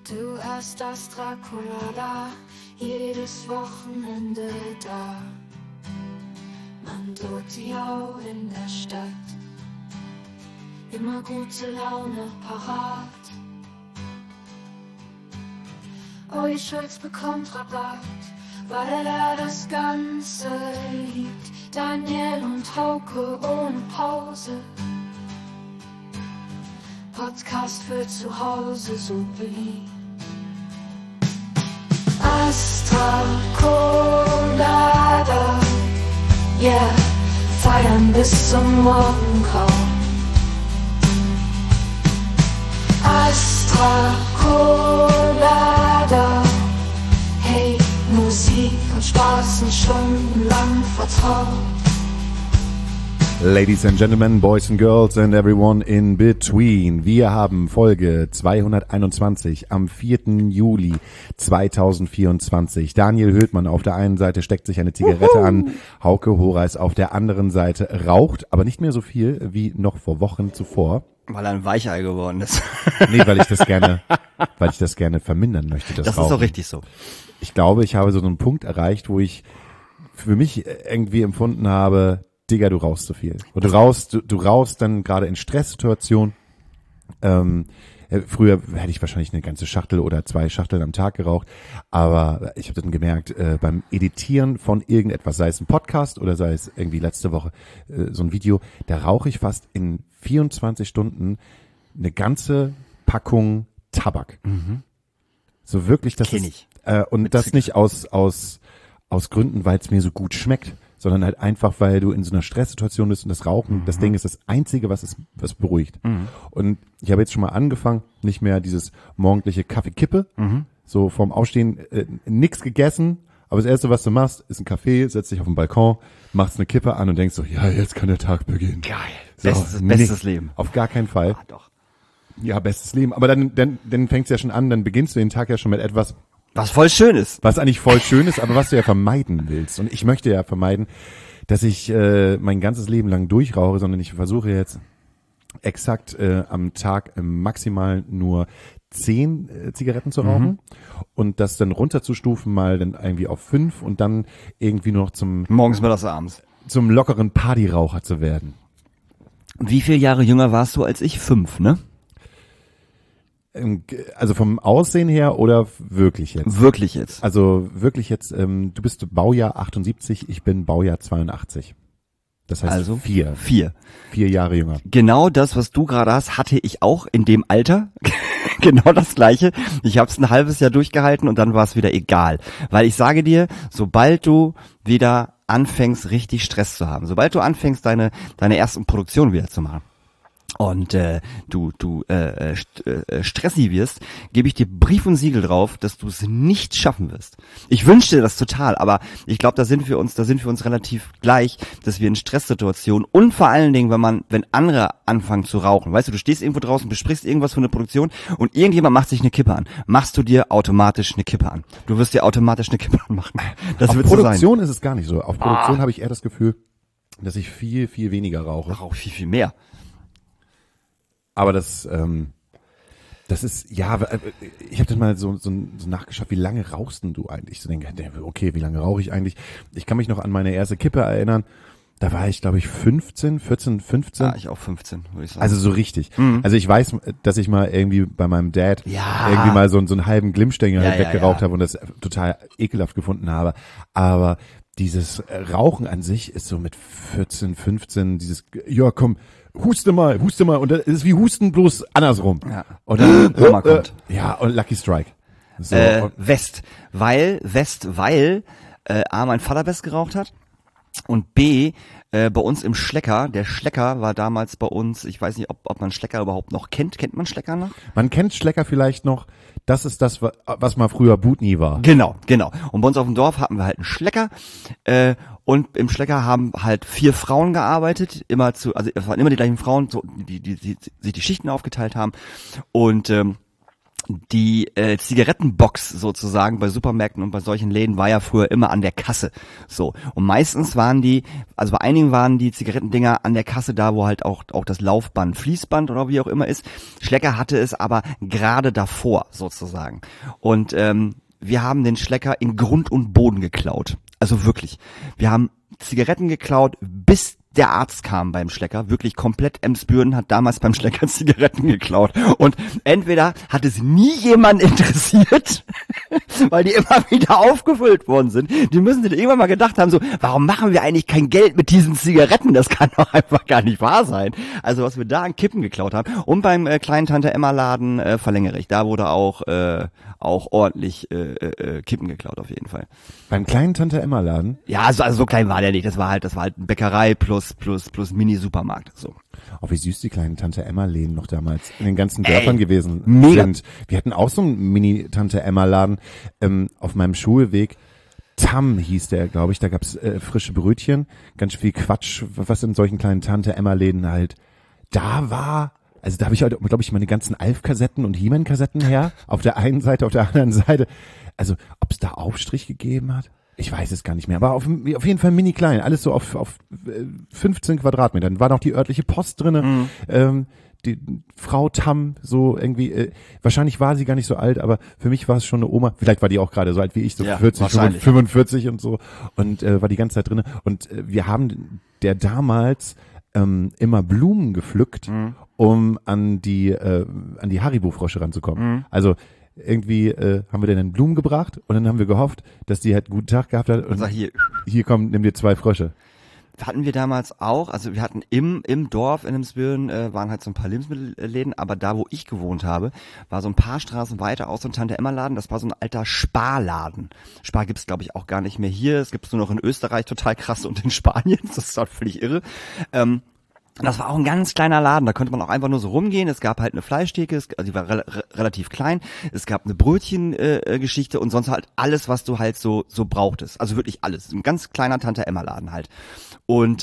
Du hast das Dracula da, jedes Wochenende da. Man droht die Au in der Stadt, immer gute Laune parat. Olli Schulz bekommt Rabatt, weil er das Ganze liebt. Daniel und Hauke ohne Pause. Podcast für zu Hause so beliebt. Astra Colada, yeah, feiern bis zum Morgengrauen. Astra Colada, hey, Musik und Spaß sind stundenlang vertraut. Ladies and Gentlemen, Boys and Girls and everyone in between. Wir haben Folge 221 am 4. Juli 2024. Daniel Höhltmann auf der einen Seite steckt sich eine Zigarette an, Hauke Horeis auf der anderen Seite raucht, aber nicht mehr so viel wie noch vor Wochen zuvor. Weil er ein Weichei geworden ist. Nee, weil ich das gerne vermindern möchte, das Rauchen. Ist doch richtig so. Ich glaube, ich habe so einen Punkt erreicht, wo ich für mich irgendwie empfunden habe, Digga, du rauchst zu viel. Und du rauchst dann gerade in Stresssituationen. Früher hätte ich wahrscheinlich eine ganze Schachtel oder 2 Schachteln am Tag geraucht, aber ich habe dann gemerkt, beim Editieren von irgendetwas, sei es ein Podcast oder sei es irgendwie letzte Woche so ein Video, da rauche ich fast in 24 Stunden eine ganze Packung Tabak. Mhm. So wirklich, das ist, und das nicht aus Gründen, weil es mir so gut schmeckt, sondern halt einfach, weil du in so einer Stresssituation bist und das Rauchen, das Ding ist das Einzige, was beruhigt. Mhm. Und ich habe jetzt schon mal angefangen, nicht mehr dieses morgendliche Kaffeekippe, so vorm Aufstehen, nix gegessen, aber das Erste, was du machst, ist ein Kaffee, setzt dich auf den Balkon, machst eine Kippe an und denkst so, ja, jetzt kann der Tag beginnen. Geil. So, bestes Leben. Auf gar keinen Fall. Ah, doch. Ja, bestes Leben. Aber dann fängst du ja schon an, dann beginnst du den Tag ja schon mit etwas, was voll schön ist. Was eigentlich voll schön ist, aber was du ja vermeiden willst. Und ich möchte ja vermeiden, dass ich mein ganzes Leben lang durchrauche, sondern ich versuche jetzt exakt am Tag maximal nur 10 Zigaretten zu rauchen und das dann runterzustufen, mal dann irgendwie auf 5 und dann irgendwie nur noch morgens, mittags, abends zum lockeren Partyraucher zu werden. Wie viele Jahre jünger warst du als ich? 5, ne? Also vom Aussehen her oder wirklich jetzt? Wirklich jetzt. Also wirklich jetzt, du bist Baujahr 78, ich bin Baujahr 82. Das heißt also 4 Jahre jünger. Genau das, was du gerade hast, hatte ich auch in dem Alter. Genau das Gleiche. Ich habe es ein halbes Jahr durchgehalten und dann war es wieder egal. Weil ich sage dir, sobald du wieder anfängst, richtig Stress zu haben, sobald du anfängst, deine ersten Produktionen wieder zu machen, und du stressig wirst, gebe ich dir Brief und Siegel drauf, dass du es nicht schaffen wirst. Ich wünschte dir das total, aber ich glaube, da sind wir uns relativ gleich, dass wir in Stresssituationen und vor allen Dingen, wenn andere anfangen zu rauchen, weißt du, du stehst irgendwo draußen, besprichst irgendwas für eine Produktion und irgendjemand macht sich eine Kippe an, machst du dir automatisch eine Kippe an. Du wirst dir automatisch eine Kippe anmachen. Das auf wird Produktion so sein. Ist es gar nicht so. Auf Produktion habe ich eher das Gefühl, dass ich viel, viel weniger rauche. Ich rauche viel, viel mehr. Aber das ist, ja, ich habe dann mal so nachgeschaut, wie lange rauchst denn du eigentlich? So denke, okay, wie lange rauche ich eigentlich? Ich kann mich noch an meine erste Kippe erinnern. Da war ich, glaube ich, 14, 15. Ja, ich auch 15, würde ich sagen. Also so richtig. Mhm. Also ich weiß, dass ich mal irgendwie bei meinem Dad irgendwie mal so einen halben Glimmstängel weggeraucht habe und das total ekelhaft gefunden habe. Aber dieses Rauchen an sich ist so mit 14, 15, dieses, ja komm, huste mal, und das ist wie Husten, bloß andersrum. Ja. Und dann, kommt. Ja, und Lucky Strike. So, West, weil A, mein Vater West geraucht hat und B, bei uns im Schlecker, der Schlecker war damals bei uns, ich weiß nicht, ob man Schlecker überhaupt noch kennt. Kennt man Schlecker noch? Man kennt Schlecker vielleicht noch. Das ist das, was mal früher Butni war. Genau. Und bei uns auf dem Dorf hatten wir halt einen Schlecker, und im Schlecker haben halt 4 Frauen gearbeitet, also es waren immer die gleichen Frauen, so, die sich die Schichten aufgeteilt haben. Und die Zigarettenbox sozusagen bei Supermärkten und bei solchen Läden war ja früher immer an der Kasse. So. Und meistens waren also bei einigen waren die Zigarettendinger an der Kasse da, wo halt auch das Laufband, Fließband oder wie auch immer ist. Schlecker hatte es aber gerade davor sozusagen. Und wir haben den Schlecker in Grund und Boden geklaut. Also wirklich. Wir haben Zigaretten geklaut, bis der Arzt kam beim Schlecker, wirklich komplett Emsbüren hat damals beim Schlecker Zigaretten geklaut. Und entweder hat es nie jemand interessiert, weil die immer wieder aufgefüllt worden sind. Die müssen sich irgendwann mal gedacht haben, so, warum machen wir eigentlich kein Geld mit diesen Zigaretten? Das kann doch einfach gar nicht wahr sein. Also was wir da an Kippen geklaut haben. Und beim kleinen Tante-Emma-Laden verlängere ich. Da wurde auch ordentlich Kippen geklaut auf jeden Fall. Beim kleinen Tante-Emma-Laden? Ja, also so klein war der nicht. Das war halt eine Bäckerei plus Mini-Supermarkt. So. Oh, wie süß die kleinen Tante-Emma-Läden noch damals in den ganzen Dörfern gewesen mega. sind. Wir hatten auch so einen Mini-Tante-Emma-Laden auf meinem Schulweg. Tam hieß der, glaube ich. Da gab's frische Brötchen, ganz viel Quatsch, was in solchen kleinen Tante-Emma-Läden halt da war. Also da habe ich heute, glaube ich, meine ganzen Alf-Kassetten und He-Man-Kassetten her. Auf der einen Seite, auf der anderen Seite. Also ob es da Aufstrich gegeben hat? Ich weiß es gar nicht mehr, aber auf jeden Fall mini klein, alles so auf 15 Quadratmetern. War noch die örtliche Post drinne, die Frau Tam, so irgendwie, wahrscheinlich war sie gar nicht so alt, aber für mich war es schon eine Oma, vielleicht war die auch gerade so alt wie ich, so Ja, 40, 45 und so, und war die ganze Zeit drinne. Und wir haben der damals immer Blumen gepflückt, um an die Haribo-Frösche ranzukommen. Also irgendwie haben wir dann Blumen gebracht und dann haben wir gehofft, dass die halt einen guten Tag gehabt hat und Sag hier komm, nimm dir 2 Frösche. Hatten wir damals auch, also wir hatten im Dorf in Emsbüren waren halt so ein paar Lebensmittelläden, aber da, wo ich gewohnt habe, war so ein paar Straßen weiter auch so ein Tante-Emma-Laden, das war so ein alter Sparladen. Spar gibt's glaube ich auch gar nicht mehr hier, es gibt's nur noch in Österreich, total krass, und in Spanien, das ist halt völlig irre. Das war auch ein ganz kleiner Laden, da konnte man auch einfach nur so rumgehen. Es gab halt eine Fleischtheke, also die war relativ klein. Es gab eine Brötchengeschichte und sonst halt alles, was du halt so brauchtest. Also wirklich alles. Ein ganz kleiner Tante-Emma-Laden halt. Und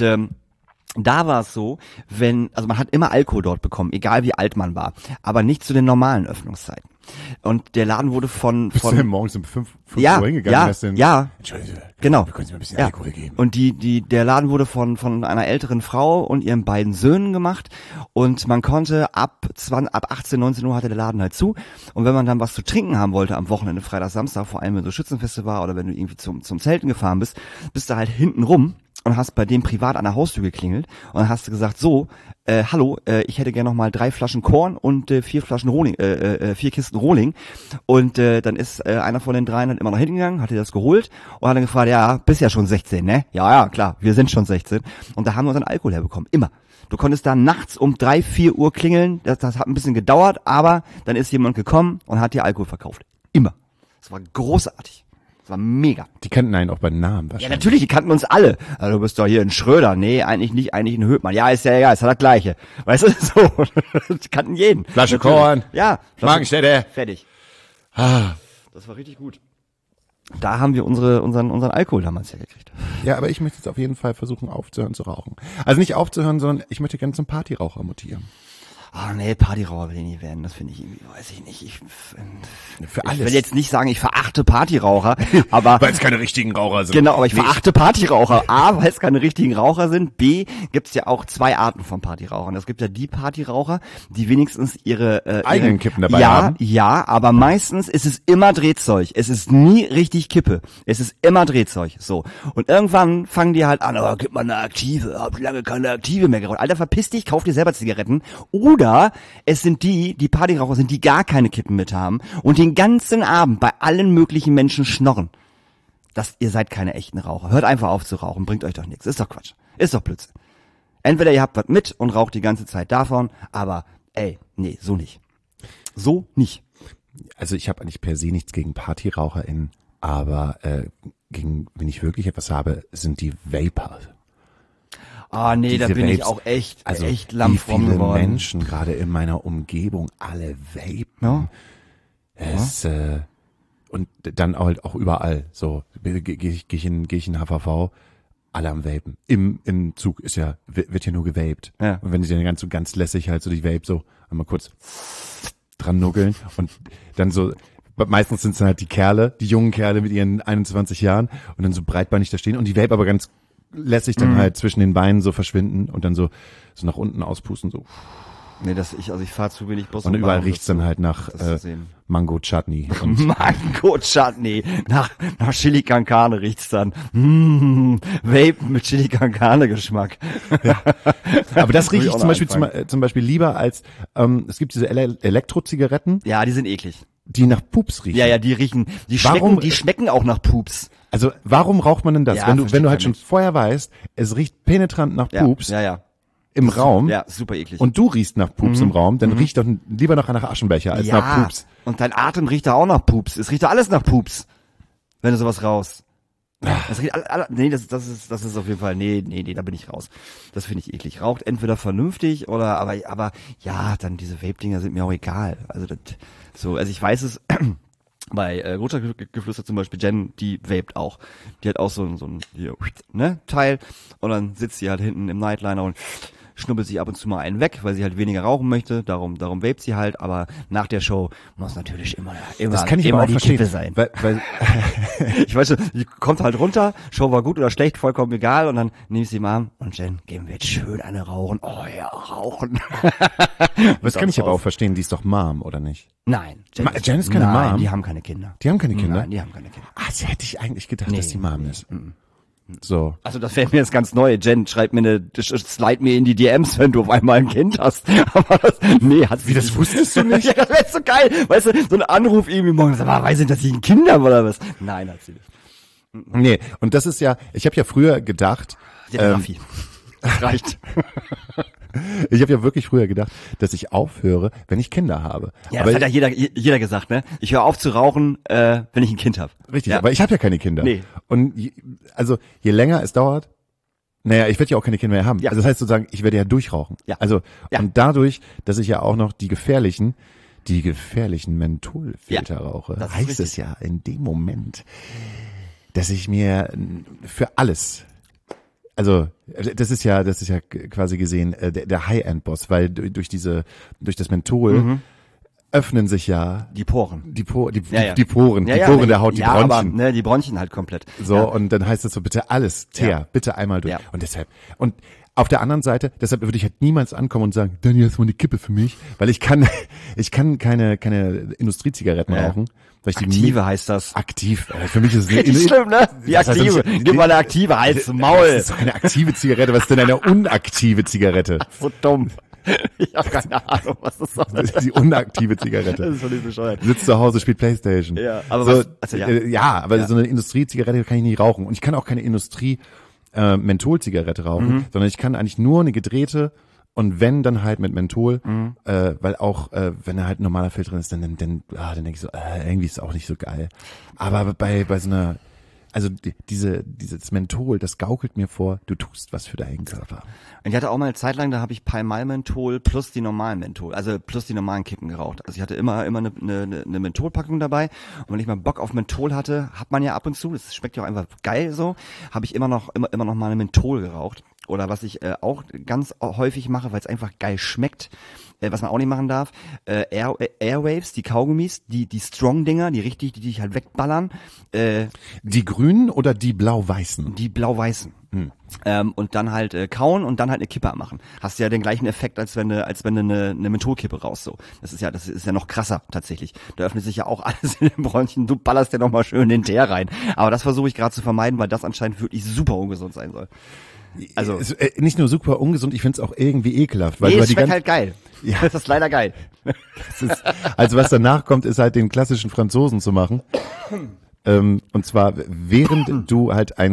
da war es so, also man hat immer Alkohol dort bekommen, egal wie alt man war, aber nicht zu den normalen Öffnungszeiten. Und der Laden wurde Bist du denn morgens um 5 ja, Uhr hingegangen? ja, hast denn, ja, Entschuldigung, genau. wir können Sie mir ein bisschen Ja. Alkohol geben. Und der Laden wurde von einer älteren Frau und ihren beiden Söhnen gemacht und man konnte ab 18, 19 Uhr hatte der Laden halt zu und wenn man dann was zu trinken haben wollte am Wochenende, Freitag, Samstag, vor allem wenn so Schützenfeste war oder wenn du irgendwie zum Zelten gefahren bist du halt hinten rum und hast bei dem privat an der Haustür geklingelt und dann hast du gesagt, so, hallo, ich hätte gerne noch mal 3 Flaschen Korn und 4 Flaschen Rohling, 4 Kisten Rohling. Und dann ist einer von den 3 dann immer noch hingegangen, hat dir das geholt und hat dann gefragt, ja, bist ja schon 16, ne? Ja, klar, wir sind schon 16. Und da haben wir unseren Alkohol herbekommen, immer. Du konntest da nachts um 3, 4 Uhr klingeln, das hat ein bisschen gedauert, aber dann ist jemand gekommen und hat dir Alkohol verkauft. Immer. Das war großartig. Das war mega. Die kannten einen auch bei Namen Ja, wahrscheinlich. natürlich, die kannten uns alle. Also, du bist doch hier ein Schröder. Nee, eigentlich nicht, eigentlich ein Höhtmann. Ja, ist ja egal, ist ja das Gleiche. Weißt du, so. Die kannten jeden. Flasche Natürlich. Korn. Ja. Magenstätte. Fertig. Ah. Das war richtig gut. Da haben wir unseren Alkohol damals hergekriegt. Ja, aber ich möchte jetzt auf jeden Fall versuchen aufzuhören zu rauchen. Also nicht aufzuhören, sondern ich möchte gerne zum Partyraucher mutieren. Ah, nee, Partyraucher will ich nie werden. Das finde ich irgendwie, weiß ich nicht. Ich alles. will jetzt nicht sagen, ich verachte Partyraucher, aber Weil es keine richtigen Raucher sind. genau, aber ich verachte Partyraucher. A, weil es keine richtigen Raucher sind. B, gibt's ja auch 2 Arten von Partyrauchern. Es gibt ja die Partyraucher, die wenigstens ihre eigenen Kippen dabei ja, haben. Ja, aber meistens ist es immer Drehzeug. Es ist nie richtig Kippe. Es ist immer Drehzeug. So. Und irgendwann fangen die halt an, oh, gib mal eine aktive, hab lange keine aktive mehr geraucht. Alter, verpiss dich, kauf dir selber Zigaretten. Oder es sind die Partyraucher sind, die gar keine Kippen mit haben und den ganzen Abend bei allen möglichen Menschen schnorren. Ihr seid keine echten Raucher. Hört einfach auf zu rauchen, bringt euch doch nichts. Ist doch Quatsch. Ist doch Blödsinn. Entweder ihr habt was mit und raucht die ganze Zeit davon, aber nee, so nicht. So nicht. Also ich habe eigentlich per se nichts gegen PartyraucherInnen, aber wenn ich wirklich etwas habe, sind die Vapor. Ah, nee, da Diese bin ich Vapes, auch echt wie lammfromm viele geworden. Menschen gerade in meiner Umgebung alle vapen. Ja. Und dann halt auch überall. So gehe ich in HVV, alle am Vapen. Im Zug wird ja nur gewaped. Ja. Und wenn die dann ganz lässig halt so die Vape so einmal kurz dran nuggeln und dann so, meistens sind es dann halt die jungen Kerle mit ihren 21 Jahren und dann so breitbeinig da stehen und die Vape aber ganz lässig dann halt zwischen den Beinen so verschwinden und dann so nach unten auspusten, so. Nee, ich fahre zu wenig Bus. Und überall riecht's dann halt nach Mango Chutney. Und Mango Chutney. Nach Chili con Carne riecht's dann. Vape mit Chili con Carne Geschmack. Ja. Aber das rieche ich zum Beispiel lieber als, es gibt diese Elektrozigaretten. Ja, die sind eklig. Die nach Pups riechen. Ja, die schmecken auch nach Pups. Also, warum raucht man denn das? Ja, wenn du halt schon vorher weißt, es riecht penetrant nach Pups. Ja. Im Raum. Ja, super eklig. Und du riechst nach Pups im Raum, dann riecht doch lieber nach Aschenbecher als nach Pups. Und dein Atem riecht da auch nach Pups. Es riecht da alles nach Pups. Wenn du sowas raus. Das riecht nee, das ist auf jeden Fall, nee, da bin ich raus. Das finde ich eklig. Raucht entweder vernünftig oder, aber ja, dann diese Vape-Dinger sind mir auch egal. Also ich weiß es, bei Rotschlaggeflüster zum Beispiel, Jen, die vaped auch. Die hat auch so ein Teil und dann sitzt sie halt hinten im Nightliner und schnuppelt sich ab und zu mal einen weg, weil sie halt weniger rauchen möchte. Darum vapet sie halt, aber nach der Show muss natürlich immer das kann ich immer die verstehen, Kippe sein. Weil ich weiß schon, die kommt halt runter, Show war gut oder schlecht, vollkommen egal und dann nehme ich sie mal an und Jen, gehen wir jetzt schön eine rauchen. Oh ja, rauchen. Das kann ich aber auch verstehen, die ist doch Mom, oder nicht? Nein. Jen ist keine Mom? Die haben keine Kinder. Die haben keine Kinder? Nein, die haben keine Kinder. Ah, das hätte ich eigentlich gedacht, dass die Mom ist. So. Also das wäre mir jetzt ganz neu. Jen, slide mir in die DMs, wenn du auf einmal ein Kind hast. Aber hat sie. Wie, das wusstest du nicht? Ja, das wäre so geil. Weißt du, so ein Anruf irgendwie morgens, aber weiß ich, dass ich ein Kind habe oder was? Nein, hat sie nicht. Nee, und das ist ja, ich habe ja früher gedacht, Raffi. Das reicht. Ich habe ja wirklich früher gedacht, dass ich aufhöre, wenn ich Kinder habe. Ja, aber das hat ja jeder gesagt, ne? Ich höre auf zu rauchen, wenn ich ein Kind habe. Richtig, ja. aber ich habe ja keine Kinder. Nee. Und je länger es dauert, naja, ich werde ja auch keine Kinder mehr haben. Ja. Also das heißt sozusagen, ich werde ja durchrauchen. Ja. Also Ja. und dadurch, dass ich ja auch noch die gefährlichen Mentholfilter rauche, das ist heißt richtig. es ja in dem Moment, dass ich mir für alles, also das ist ja quasi gesehen der High-End-Boss, weil durch das Menthol öffnen sich ja Die Poren. die Poren Ja, der Haut, die Bronchien. Aber, die Bronchien halt komplett. So, Ja. und dann heißt es so, bitte alles, bitte einmal durch. Ja. Und auf der anderen Seite, deshalb würde ich halt niemals ankommen und sagen, Daniel, ist mal eine Kippe für mich, weil ich kann keine Industriezigaretten rauchen. Weil ich Aktive heißt das. Aktiv. Für mich ist es Richtig schlimm, ne? Die Das heißt, Aktive. Gib mal eine Aktive, Hals, Maul. Das ist doch keine aktive Zigarette, was ist denn eine unaktive Zigarette? So dumm. Ich habe keine Ahnung, was das soll. Das ist die unaktive Zigarette. Das ist völlig bescheuert. Sitzt zu Hause, spielt Playstation. Ja, aber so, was, so eine Industriezigarette kann ich nicht rauchen. Und ich kann auch keine Mentholzigarette rauchen, sondern ich kann eigentlich nur eine gedrehte und wenn, dann halt mit Menthol, weil auch, wenn da halt ein normaler Filter drin ist, dann denke ich so, irgendwie ist es auch nicht so geil. Aber bei so einer, also dieses Menthol, das gaukelt mir vor, du tust was für deinen Körper. Und ich hatte auch mal eine Zeit lang, da habe ich Palmal-Menthol plus die normalen Menthol, also plus die normalen Kippen geraucht. Also ich hatte immer eine Mentholpackung dabei und wenn ich mal Bock auf Menthol hatte, hat man ja ab und zu, das schmeckt ja auch einfach geil so, habe ich immer noch mal eine Menthol geraucht. Oder was ich auch ganz häufig mache, weil es einfach geil schmeckt, was man auch nicht machen darf, Airwaves, die Kaugummis, die Strong-Dinger, die dich halt wegballern. Die grünen oder die blau-weißen? Die blau-weißen. Und dann halt kauen und dann halt eine Kippe machen. Hast ja den gleichen Effekt, als wenn du eine Mentholkippe raus so. Das ist ja noch krasser tatsächlich. Da öffnet sich ja auch alles in den Bronchien. Du ballerst ja noch mal schön den Teer rein. Aber das versuche ich gerade zu vermeiden, weil das anscheinend wirklich super ungesund sein soll. Also nicht nur super ungesund, ich finde es auch irgendwie ekelhaft. Weil es schmeckt halt geil. Ja. Das ist leider geil. Also was danach kommt, ist halt den klassischen Franzosen zu machen. Und zwar während du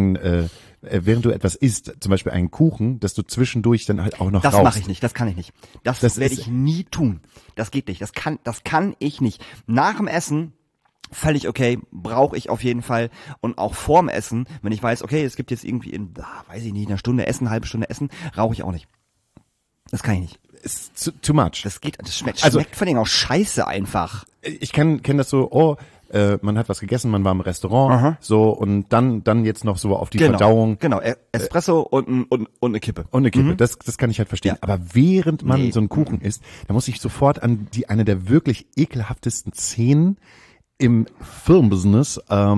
etwas isst, zum Beispiel einen Kuchen, dass du zwischendurch dann halt auch noch Das rauchst. mache ich nicht, das kann ich nicht. Das werde ich nie tun. Das geht nicht, das kann ich nicht. Nach dem Essen völlig okay, brauche ich auf jeden Fall. Und auch vorm Essen, wenn ich weiß, okay, es gibt jetzt irgendwie weiß ich nicht, eine Stunde Essen, eine halbe Stunde Essen, rauche ich auch nicht. Das kann ich nicht. Ist too much. Das schmeckt Also- vor allem auch scheiße einfach. Ich kenne das so, man hat was gegessen, man war im Restaurant, so und dann jetzt noch so auf die Verdauung. Genau, Espresso und eine Kippe. Und eine Kippe, das kann ich halt verstehen. Ja. Aber während man so einen Kuchen isst, da muss ich sofort an eine der wirklich ekelhaftesten Szenen im Filmbusiness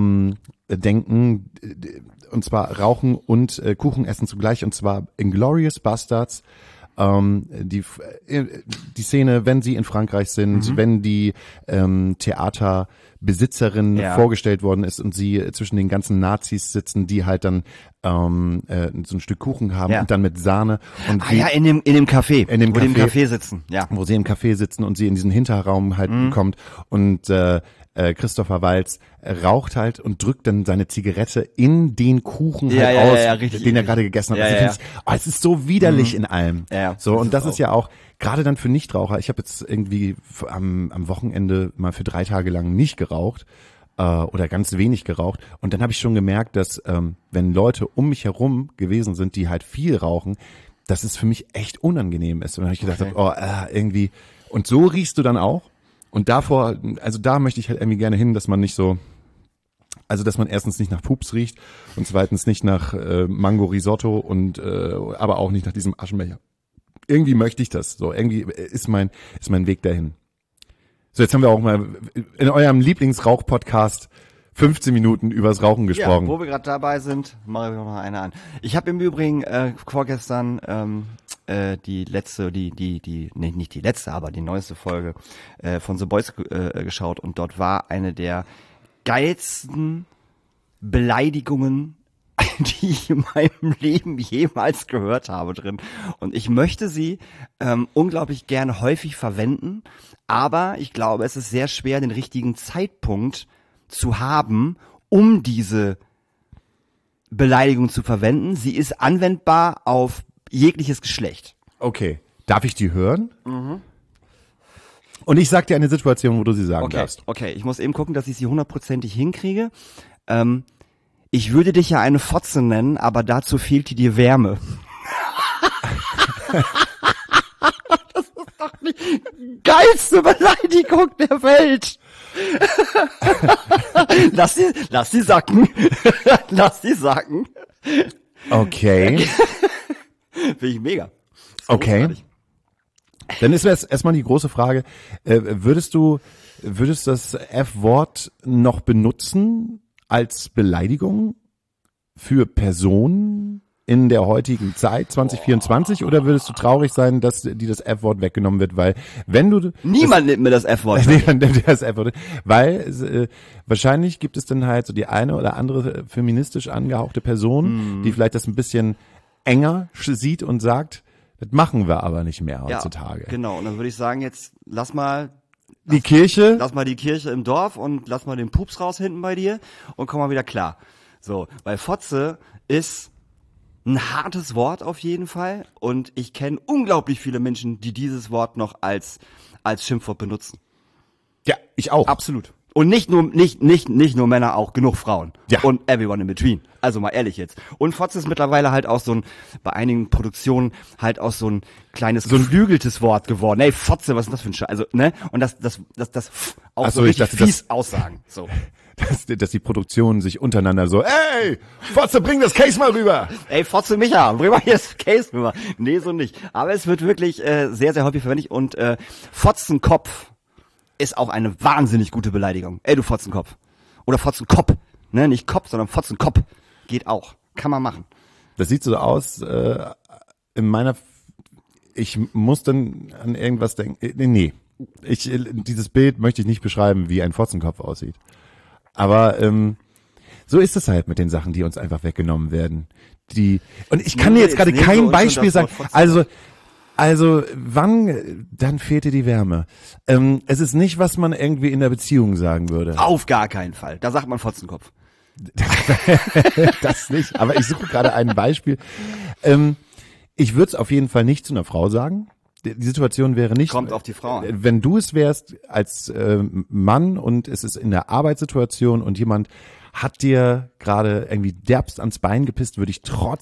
denken, und zwar Rauchen und Kuchen essen zugleich, und zwar Inglourious Basterds. Die Szene, wenn sie in Frankreich sind, wenn die Theaterbesitzerin vorgestellt worden ist und sie zwischen den ganzen Nazis sitzen, die halt dann so ein Stück Kuchen haben und dann mit Sahne und in dem Café, wo die im Café sitzen, wo sie im Café sitzen und sie in diesen Hinterraum halt kommt und Christopher Waltz raucht halt und drückt dann seine Zigarette in den Kuchen aus, richtig, den er gerade gegessen hat. Es ist so widerlich in allem. Ja, so, und das ist ja auch, gerade dann für Nichtraucher, ich habe jetzt irgendwie am Wochenende mal für 3 Tage lang nicht geraucht oder ganz wenig geraucht, und dann habe ich schon gemerkt, dass wenn Leute um mich herum gewesen sind, die halt viel rauchen, dass es für mich echt unangenehm ist. Und dann habe ich gedacht, irgendwie, und so riechst du dann auch. Und davor, also da möchte ich halt irgendwie gerne hin, dass man nicht so, also dass man erstens nicht nach Pups riecht und zweitens nicht nach Mango Risotto und aber auch nicht nach diesem Aschenbecher. Irgendwie möchte ich das. So, irgendwie ist mein Weg dahin. So, jetzt haben wir auch mal in eurem Lieblingsrauch-Podcast 15 Minuten übers Rauchen gesprochen. Ja, wo wir gerade dabei sind, mache ich noch eine an. Ich habe im Übrigen vorgestern die letzte, nicht die letzte, aber die neueste Folge von The Boys geschaut, und dort war eine der geilsten Beleidigungen, die ich in meinem Leben jemals gehört habe drin. Und ich möchte sie unglaublich gerne häufig verwenden, aber ich glaube, es ist sehr schwer, den richtigen Zeitpunkt zu haben, um diese Beleidigung zu verwenden. Sie ist anwendbar auf jegliches Geschlecht. Okay. Darf ich die hören? Und ich sag dir eine Situation, wo du sie sagen darfst. Okay, ich muss eben gucken, dass ich sie 100%ig hinkriege. Ich würde dich ja eine Fotze nennen, aber dazu fehlt dir Wärme. Das ist doch die geilste Beleidigung der Welt. Lass sie sacken. Lass sie sacken. Okay. Finde ich mega. Okay. Großartig. Dann ist erstmal die große Frage, würdest das F-Wort noch benutzen als Beleidigung für Personen in der heutigen Zeit, 2024, oder würdest du traurig sein, dass dir das F-Wort weggenommen wird, weil wenn du... Niemand nimmt mir das F-Wort. Niemand nimmt dir das F-Wort, weil wahrscheinlich gibt es dann halt so die eine oder andere feministisch angehauchte Person, die vielleicht das ein bisschen enger sieht und sagt, das machen wir aber nicht mehr heutzutage. Ja, genau, und dann würde ich sagen, jetzt lass mal die Kirche im Dorf und lass mal den Pups raus hinten bei dir und komm mal wieder klar. So, weil Fotze ist ein hartes Wort auf jeden Fall, und ich kenne unglaublich viele Menschen, die dieses Wort noch als Schimpfwort benutzen. Ja, ich auch. Absolut. Und nicht nur Männer, auch genug Frauen. Ja. Und everyone in between. Also mal ehrlich jetzt. Und Fotze ist mittlerweile halt auch bei einigen Produktionen halt auch so ein kleines geflügeltes Wort geworden. Ey, Fotze, was ist das für ein Scheiß? Also, ne? Und das auch so richtig fies aussagen. So. Dass die Produktionen sich untereinander so, ey, Fotze, bring das Case mal rüber. Ey, Fotze Micha, bring mal hier das Case rüber. Nee, so nicht. Aber es wird wirklich sehr, sehr häufig verwendet, und Fotzenkopf ist auch eine wahnsinnig gute Beleidigung. Ey, du Fotzenkopf. Oder Fotzenkopf. Ne, nicht Kopf, sondern Fotzenkopf. Geht auch. Kann man machen. Das sieht so aus, ich muss dann an irgendwas denken. Nee. Dieses Bild möchte ich nicht beschreiben, wie ein Fotzenkopf aussieht. Aber so ist es halt mit den Sachen, die uns einfach weggenommen werden. Und ich kann dir jetzt gerade kein Beispiel sagen. Also wann, dann fehlt dir die Wärme. Es ist nicht, was man irgendwie in der Beziehung sagen würde. Auf gar keinen Fall. Da sagt man Fotzenkopf. Das nicht, aber ich suche gerade ein Beispiel. Ich würde es auf jeden Fall nicht zu einer Frau sagen. Die Situation wäre nicht... Kommt auf die Frau an. Wenn du es wärst als Mann und es ist in der Arbeitssituation und jemand hat dir gerade irgendwie derbst ans Bein gepisst, würde ich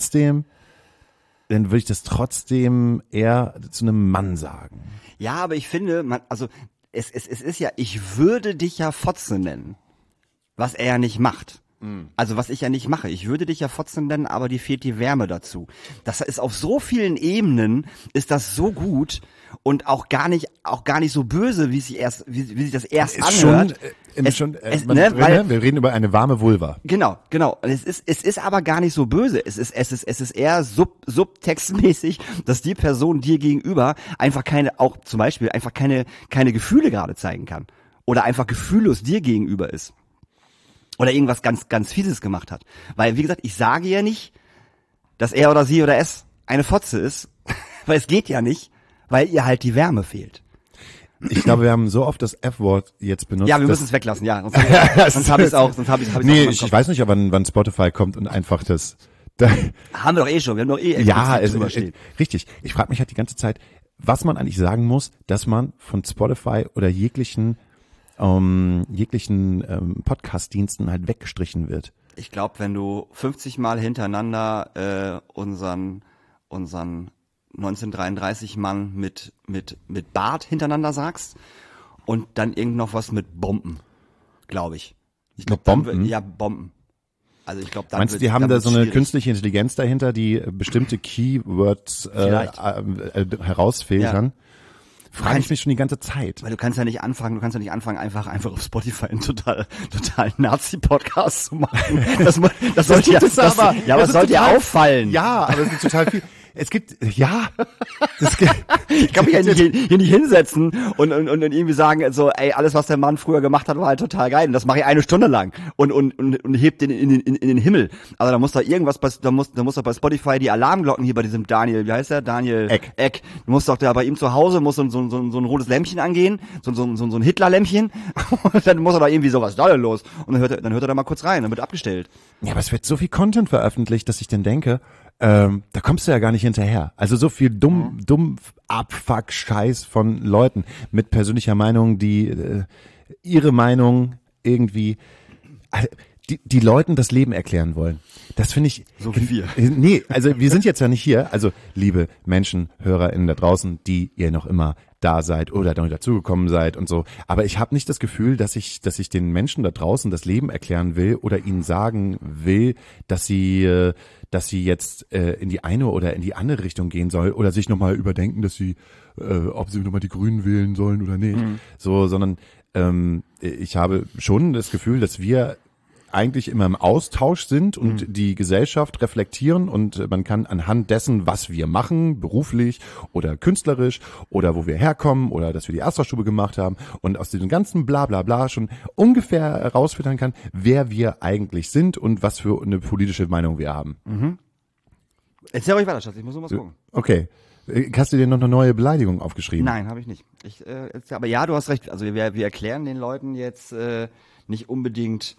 das trotzdem eher zu einem Mann sagen. Ja, aber ich finde, es ist ja, ich würde dich ja Fotze nennen. was er ja nicht macht. Also was ich ja nicht mache. Ich würde dich ja Fotzen nennen, aber dir fehlt die Wärme dazu. Das ist auf so vielen Ebenen, ist das so gut und auch gar nicht so böse, wie sich das erst anhört. Wir reden über eine warme Vulva. Genau. Und es ist aber gar nicht so böse. Es ist eher subtextmäßig, dass die Person dir gegenüber einfach keine Gefühle gerade zeigen kann. Oder einfach gefühllos dir gegenüber ist. Oder irgendwas ganz, ganz Fieses gemacht hat. Weil, wie gesagt, ich sage ja nicht, dass er oder sie oder es eine Fotze ist, weil es geht ja nicht, weil ihr halt die Wärme fehlt. Ich glaube, wir haben so oft das F-Wort jetzt benutzt. Ja, wir müssen es weglassen, ja. Sonst habe ich es auch. Nee, ich weiß nicht, wann Spotify kommt und einfach das. Haben wir doch eh schon. Wir haben doch eh ja, richtig. Ich frage mich halt die ganze Zeit, was man eigentlich sagen muss, dass man von Spotify oder jeglichen Podcast-Diensten halt weggestrichen wird. Ich glaube, wenn du 50 Mal hintereinander unseren 1933 Mann mit Bart hintereinander sagst und dann irgend noch was mit Bomben, glaube ich. Ich glaube Bomben? Ja, Bomben. Also ich glaube, meinst du, die haben da so eine künstliche Intelligenz dahinter, die bestimmte Keywords herausfiltern? Ja. Frage ich mich schon die ganze Zeit. Weil du kannst ja nicht anfangen, einfach auf Spotify einen total Nazi-Podcast zu machen. Das sollte ja auffallen. Ja, aber es ist total viel. Ich kann mich ja hier nicht hinsetzen und irgendwie sagen, so, ey, alles, was der Mann früher gemacht hat, war halt total geil. Und das mache ich 1 Stunde lang und hebt den in den Himmel. Also da muss da irgendwas, da muss doch bei Spotify die Alarmglocken hier bei diesem Daniel, wie heißt der? Daniel Eck. Du musst doch da bei ihm zu Hause, muss so ein rotes Lämpchen angehen, so ein Hitler-Lämpchen. Und dann muss er da irgendwie so, was ist da denn los? Und dann hört er da mal kurz rein, dann wird abgestellt. Ja, aber es wird so viel Content veröffentlicht, dass ich dann denke, da kommst du ja gar nicht hinterher. Also so viel dumm Abfuck-Scheiß von Leuten mit persönlicher Meinung, die ihre Meinung irgendwie, die Leuten das Leben erklären wollen. Das finde ich. So wie wir. Nee, also wir sind jetzt ja nicht hier. Also liebe Menschen, HörerInnen da draußen, die ihr noch immer da seid oder noch dazugekommen seid und so. Aber ich habe nicht das Gefühl, dass ich den Menschen da draußen das Leben erklären will oder ihnen sagen will, dass sie jetzt in die eine oder in die andere Richtung gehen soll oder sich nochmal überdenken, dass sie, ob sie nochmal die Grünen wählen sollen oder nicht. So, sondern ich habe schon das Gefühl, dass wir eigentlich immer im Austausch sind und die Gesellschaft reflektieren und man kann anhand dessen, was wir machen, beruflich oder künstlerisch oder wo wir herkommen oder dass wir die Astrastube gemacht haben und aus diesem ganzen Blablabla schon ungefähr herausfiltern kann, wer wir eigentlich sind und was für eine politische Meinung wir haben. Erzähl ruhig weiter, Schatz, ich muss noch was gucken. Okay. Hast du dir noch eine neue Beleidigung aufgeschrieben? Nein, habe ich nicht. Aber ja, du hast recht. Also wir erklären den Leuten jetzt nicht unbedingt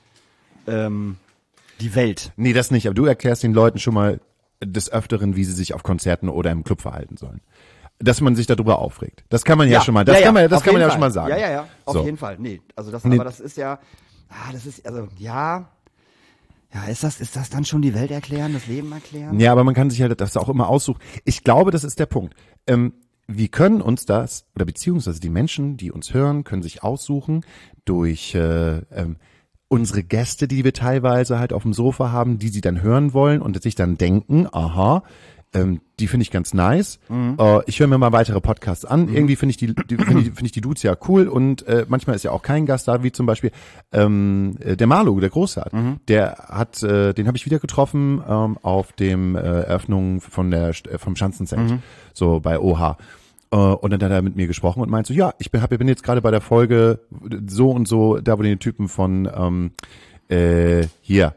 die Welt. Nee, das nicht. Aber du erklärst den Leuten schon mal des Öfteren, wie sie sich auf Konzerten oder im Club verhalten sollen. Dass man sich darüber aufregt. Das kann man ja schon mal, das kann man ja schon mal sagen. Ja, auf jeden Fall. Nee, also aber das ist ja, ist das dann schon die Welt erklären, das Leben erklären? Ja, aber man kann sich halt das auch immer aussuchen. Ich glaube, das ist der Punkt. Wir können uns das, oder beziehungsweise die Menschen, die uns hören, können sich aussuchen durch unsere Gäste, die wir teilweise halt auf dem Sofa haben, die sie dann hören wollen und sich dann denken, aha, die finde ich ganz nice. Ich höre mir mal weitere Podcasts an. Irgendwie finde ich die Dudes ja cool und manchmal ist ja auch kein Gast da, wie zum Beispiel der Marlo, der Großart. Der hat, den habe ich wieder getroffen auf dem Eröffnung vom Schanzenzelt, so bei OH. Und dann hat er mit mir gesprochen und meinte so, ja, ich bin jetzt gerade bei der Folge so und so, da wo die Typen von wen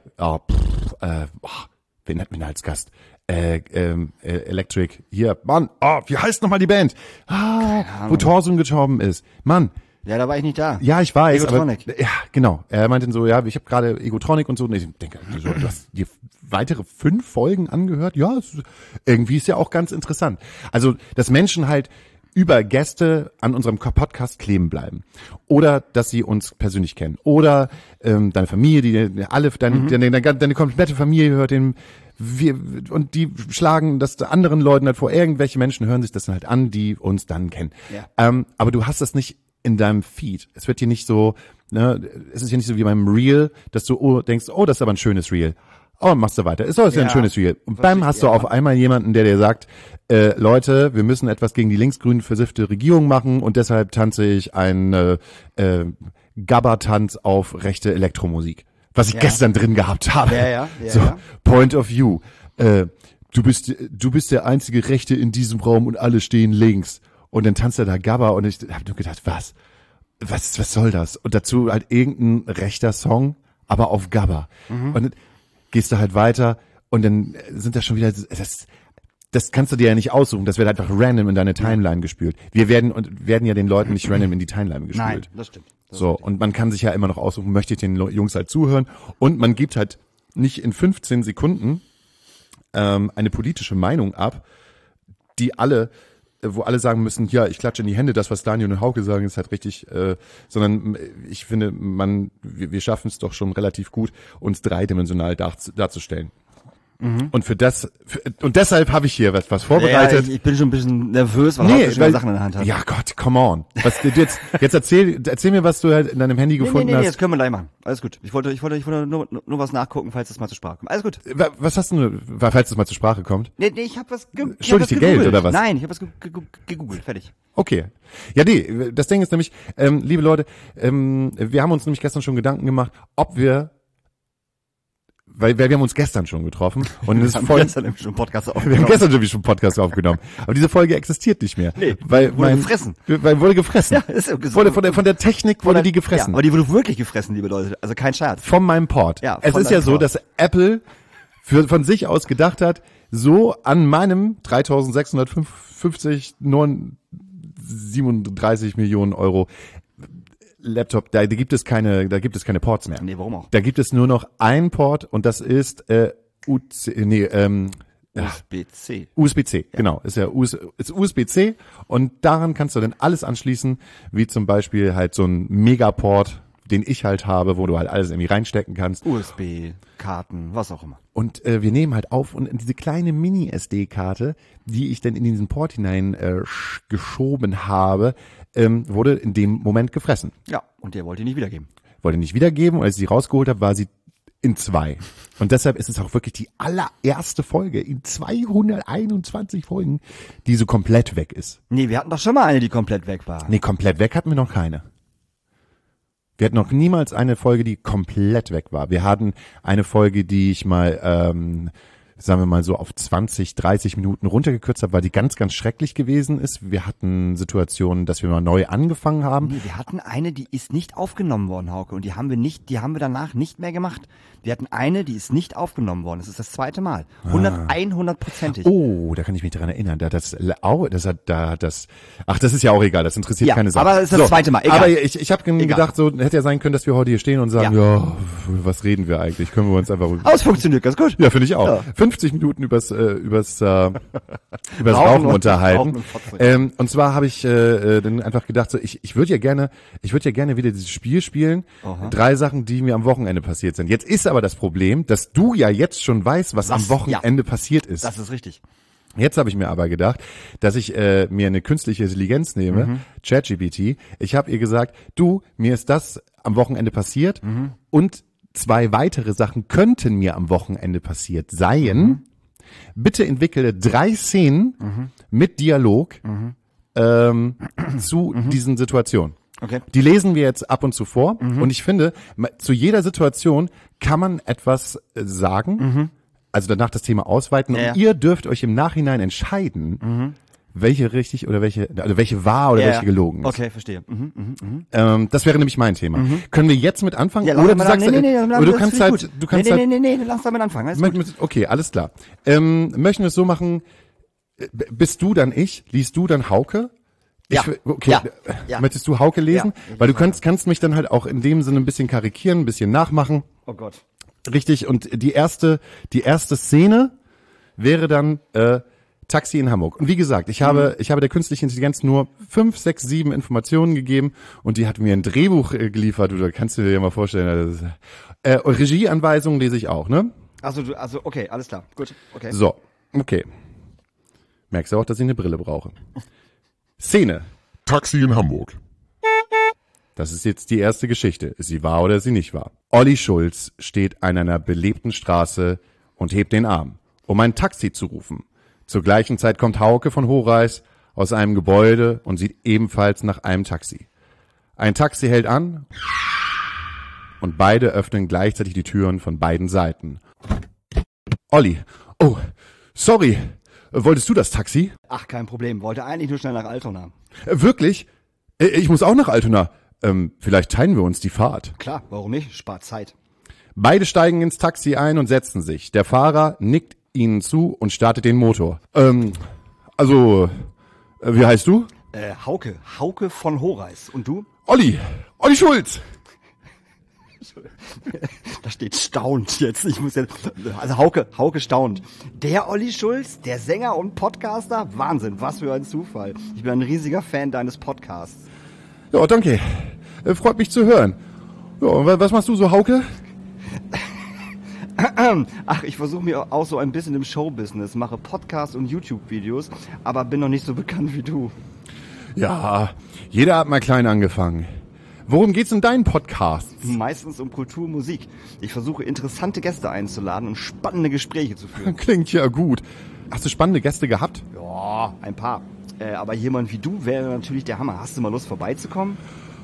hat man als Gast? Electric, hier, Mann, wie heißt nochmal die Band? Wo Thorsten gestorben ist. Mann. Ja, da war ich nicht da. Ja, ich weiß. Egotronic. Aber, ja, genau. Er meinte so, ja, ich habe gerade Egotronic und so. Und ich denke, so, du hast dir weitere 5 Folgen angehört? Ja, irgendwie ist ja auch ganz interessant. Also, dass Menschen halt über Gäste an unserem Podcast kleben bleiben. Oder, dass sie uns persönlich kennen. Oder deine Familie, deine komplette Familie hört den und die schlagen das anderen Leuten halt vor. Irgendwelche Menschen hören sich das dann halt an, die uns dann kennen. Ja. Aber du hast das nicht in deinem Feed. Es wird hier nicht so, ne, es ist hier nicht so wie beim Reel, dass du denkst, oh, das ist aber ein schönes Reel. Oh, machst du weiter. Ist doch ein schönes Reel. Und bam, hast du auf einmal jemanden, der dir sagt, Leute, wir müssen etwas gegen die linksgrün versiffte Regierung machen und deshalb tanze ich einen Gabba-Tanz auf rechte Elektromusik. Was ich gestern drin gehabt habe. Point of View. Du bist der einzige Rechte in diesem Raum und alle stehen links. Und dann tanzt er da Gabba und ich habe nur gedacht, was soll das? Und dazu halt irgendein rechter Song, aber auf Gabba. Und dann gehst du halt weiter und dann sind da schon wieder, das kannst du dir ja nicht aussuchen, das wird einfach random in deine Timeline gespült. Wir werden ja den Leuten nicht random in die Timeline gespült. Nein, das stimmt. So, und man kann sich ja immer noch aussuchen, möchte ich den Jungs halt zuhören und man gibt halt nicht in 15 Sekunden eine politische Meinung ab, wo alle sagen müssen, ja, ich klatsche in die Hände, das, was Daniel und Hauke sagen, ist halt richtig, sondern ich finde, wir schaffen es doch schon relativ gut, uns dreidimensional darzustellen. Und deshalb habe ich hier was vorbereitet. Ja, ich bin schon ein bisschen nervös, weil du Sachen in der Hand hast. Ja Gott, come on. Jetzt erzähl mir, was du halt in deinem Handy gefunden hast. Nee, das können wir gleich machen. Alles gut. Ich wollte nur was nachgucken, falls das mal zur Sprache kommt. Alles gut. Was hast du, falls das mal zur Sprache kommt? Nee, ich habe was Schuldig dir Geld oder was? Nein, ich habe was gegoogelt. Fertig. Okay. Ja, nee, das Ding ist nämlich, liebe Leute, wir haben uns nämlich gestern schon Gedanken gemacht, ob wir weil wir haben uns gestern schon getroffen und es ist gestern nämlich schon Podcast aufgenommen. Wir haben gestern nämlich schon Podcast aufgenommen. Aber diese Folge existiert nicht mehr. Nee, wurde gefressen. Ja, ist so. Von der Technik wurde die gefressen. Ja, aber die wurde wirklich gefressen, liebe Leute. Also kein Scherz. Von meinem Port. Ja, es ist ja so, dass Apple von sich aus gedacht hat, so an meinem 3.650,37 Millionen Euro Laptop, da gibt es keine Ports mehr. Nee, warum auch? Da gibt es nur noch einen Port und das ist USB-C. USB-C, genau. Ist USB-C und daran kannst du dann alles anschließen, wie zum Beispiel halt so ein Megaport, den ich halt habe, wo du halt alles irgendwie reinstecken kannst. USB, Karten, was auch immer. Und wir nehmen halt auf und in diese kleine Mini-SD-Karte, die ich dann in diesen Port hinein geschoben habe, wurde in dem Moment gefressen. Ja, und der wollte die nicht wiedergeben. Wollte nicht wiedergeben und als ich sie rausgeholt habe, war sie in 2. Und deshalb ist es auch wirklich die allererste Folge in 221 Folgen, die so komplett weg ist. Nee, wir hatten doch schon mal eine, die komplett weg war. Nee, komplett weg hatten wir noch keine. Wir hatten noch niemals eine Folge, die komplett weg war. Wir hatten eine Folge, die ich mal, sagen wir mal so auf 20, 30 Minuten runtergekürzt habe, weil die ganz, ganz schrecklich gewesen ist. Wir hatten Situationen, dass wir mal neu angefangen haben. Nee, wir hatten eine, die ist nicht aufgenommen worden, Hauke, und die haben wir danach nicht mehr gemacht. Wir hatten eine, die ist nicht aufgenommen worden. Das ist das zweite Mal. 100%. Oh, da kann ich mich daran erinnern. Das ist ja auch egal, das interessiert keine Sache. Aber es ist das zweite Mal, egal. Aber ich habe gedacht, so hätte ja sein können, dass wir heute hier stehen und sagen, ja was reden wir eigentlich? Können wir uns einfach... Aber es funktioniert ganz gut. Ja, finde ich auch. Ja. 50 Minuten übers Rauchen unterhalten. Und zwar habe ich dann einfach gedacht, so ich würde ja gerne wieder dieses Spiel spielen. Aha. 3 Sachen, die mir am Wochenende passiert sind. Jetzt ist aber das Problem, dass du ja jetzt schon weißt, was am Wochenende passiert ist. Das ist richtig. Jetzt habe ich mir aber gedacht, dass ich mir eine künstliche Intelligenz nehme, ChatGPT. Ich habe ihr gesagt, du, mir ist das am Wochenende passiert und 2 weitere Sachen könnten mir am Wochenende passiert sein. Bitte entwickle 3 Szenen mit Dialog zu diesen Situationen. Okay. Die lesen wir jetzt ab und zu vor und ich finde, zu jeder Situation kann man etwas sagen, also danach das Thema ausweiten und ihr dürft euch im Nachhinein entscheiden, welche richtig oder welche wahr oder welche gelogen ist. Okay, verstehe. Das wäre nämlich mein Thema. Können wir jetzt mit anfangen? Ja, oder du sagst, nee, oder du kannst halt, lass damit anfangen. Alles gut. Okay, alles klar. Möchten wir es so machen, bist du dann ich, liest du dann Hauke? Okay. Ja. Möchtest du Hauke lesen? Ja, weil du kannst mich dann halt auch in dem Sinne ein bisschen karikieren, ein bisschen nachmachen. Oh Gott. Richtig, und die erste Szene wäre dann Taxi in Hamburg. Und wie gesagt, ich habe der künstlichen Intelligenz nur 5, 6, 7 Informationen gegeben und die hat mir ein Drehbuch geliefert. Du kannst dir ja mal vorstellen. Regieanweisungen lese ich auch, ne? Also okay, alles klar. Gut, okay. So, okay. Merkst du auch, dass ich eine Brille brauche? Szene. Taxi in Hamburg. Das ist jetzt die erste Geschichte. Ist sie wahr oder ist sie nicht wahr? Olli Schulz steht an einer belebten Straße und hebt den Arm, um ein Taxi zu rufen. Zur gleichen Zeit kommt Hauke von Horeis aus einem Gebäude und sieht ebenfalls nach einem Taxi. Ein Taxi hält an und beide öffnen gleichzeitig die Türen von beiden Seiten. Olli, oh, sorry, wolltest du das Taxi? Ach, kein Problem. Wollte eigentlich nur schnell nach Altona. Wirklich? Ich muss auch nach Altona. Vielleicht teilen wir uns die Fahrt. Klar, warum nicht? Spart Zeit. Beide steigen ins Taxi ein und setzen sich. Der Fahrer nickt ihnen zu und startet den Motor. Wie heißt du? Hauke von Horeis. Und du? Olli Schulz. Da steht staunt jetzt. Also Hauke staunt. Der Olli Schulz, der Sänger und Podcaster? Wahnsinn, was für ein Zufall. Ich bin ein riesiger Fan deines Podcasts. Ja, danke. Freut mich zu hören. Ja, und was machst du so, Hauke? Ach, ich versuche mir auch so ein bisschen im Showbusiness, mache Podcasts und YouTube-Videos, aber bin noch nicht so bekannt wie du. Ja, jeder hat mal klein angefangen. Worum geht's in deinen Podcasts? Meistens um Kultur, Musik. Ich versuche interessante Gäste einzuladen und spannende Gespräche zu führen. Klingt ja gut. Hast du spannende Gäste gehabt? Ja, ein paar. Aber jemand wie du wäre natürlich der Hammer. Hast du mal Lust vorbeizukommen?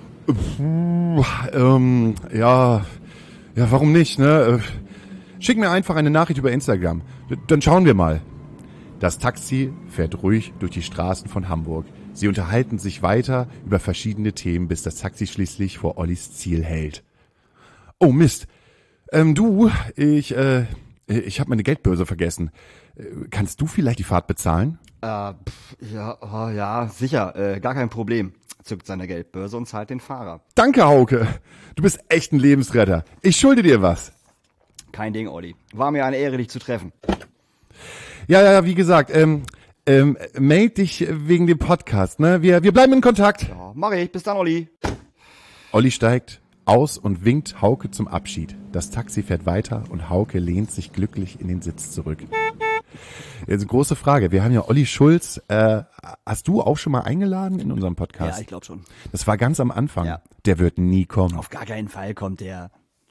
Ja, warum nicht, ne? Schick mir einfach eine Nachricht über Instagram. Dann schauen wir mal. Das Taxi fährt ruhig durch die Straßen von Hamburg. Sie unterhalten sich weiter über verschiedene Themen, bis das Taxi schließlich vor Ollis Ziel hält. Oh Mist. Ich habe meine Geldbörse vergessen. Kannst du vielleicht die Fahrt bezahlen? Ja, sicher, gar kein Problem. Zückt seine Geldbörse und zahlt den Fahrer. Danke, Hauke. Du bist echt ein Lebensretter. Ich schulde dir was. Kein Ding, Olli. War mir eine Ehre, dich zu treffen. Ja, wie gesagt, meld dich wegen dem Podcast, ne? Wir bleiben in Kontakt. Ja, mach ich. Bis dann, Olli. Olli steigt aus und winkt Hauke zum Abschied. Das Taxi fährt weiter und Hauke lehnt sich glücklich in den Sitz zurück. Jetzt eine große Frage. Wir haben ja Olli Schulz. Hast du auch schon mal eingeladen in unserem Podcast? Ja, ich glaube schon. Das war ganz am Anfang. Ja. Der wird nie kommen. Auf gar keinen Fall kommt der.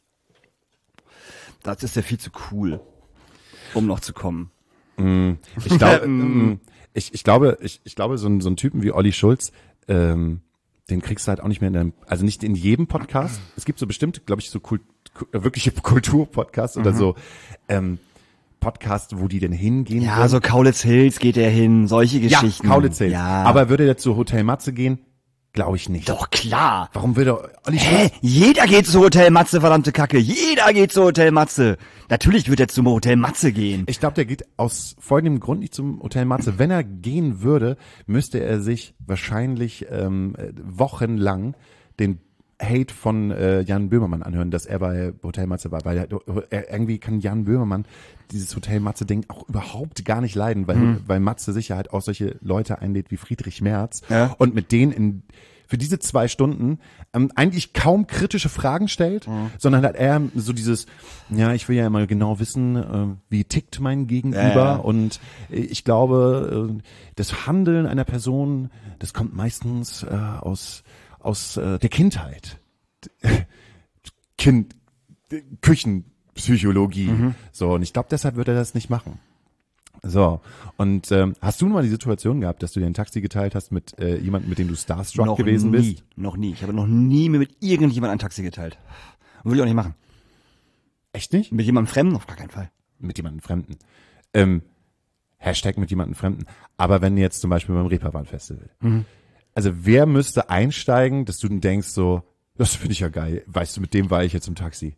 Das ist ja viel zu cool, um noch zu kommen. Ich glaube, so einen Typen wie Olli Schulz, den kriegst du halt auch nicht mehr also nicht in jedem Podcast. Es gibt so bestimmt, glaube ich, so wirkliche Kulturpodcasts oder so Podcasts, wo die denn hingehen. Ja, würden. so Kaulitz Hills geht er hin, solche Geschichten. Ja, Kaulitz Hills. Ja. Aber würde der zu Hotel Matze gehen? Glaube ich nicht. Doch, klar. Warum würde Olli Schulz? Jeder geht zu Hotel Matze, verdammte Kacke. Jeder geht zu Hotel Matze. Natürlich wird er zum Hotel Matze gehen. Ich glaube, der geht aus folgendem Grund nicht zum Hotel Matze. Wenn er gehen würde, müsste er sich wahrscheinlich wochenlang den Hate von Jan Böhmermann anhören, dass er bei Hotel Matze war. Weil irgendwie kann Jan Böhmermann dieses Hotel Matze-Ding auch überhaupt gar nicht leiden, weil Matze sicher halt auch solche Leute einlädt wie Friedrich Merz und mit denen für diese 2 Stunden eigentlich kaum kritische Fragen stellt, sondern hat er so dieses, ja, ich will ja immer genau wissen, wie tickt mein Gegenüber und ich glaube, das Handeln einer Person, das kommt meistens aus der Kindheit. Küchenpsychologie. So, und ich glaube, deshalb wird er das nicht machen. So, und hast du mal die Situation gehabt, dass du dir ein Taxi geteilt hast mit jemandem, mit dem du starstruck gewesen bist? Noch nie. Ich habe noch nie mit irgendjemandem ein Taxi geteilt. Will ich auch nicht machen. Echt nicht? Mit jemandem Fremden? Auf gar keinen Fall. Mit jemandem Fremden. Hashtag mit jemandem Fremden. Aber wenn jetzt zum Beispiel beim Reeperbahn-Festival. Also wer müsste einsteigen, dass du dann denkst so, das finde ich ja geil. Weißt du, mit dem war ich jetzt im Taxi.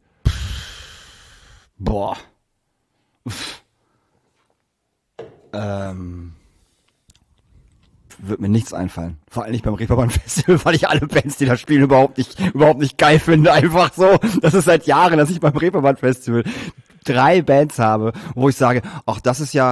Boah. Wird mir nichts einfallen. Vor allem nicht beim Reeperbahn-Festival, weil ich alle Bands, die da spielen, überhaupt nicht geil finde. Einfach so. Das ist seit Jahren, dass ich beim Reeperbahn-Festival 3 Bands habe, wo ich sage, ach, das ist ja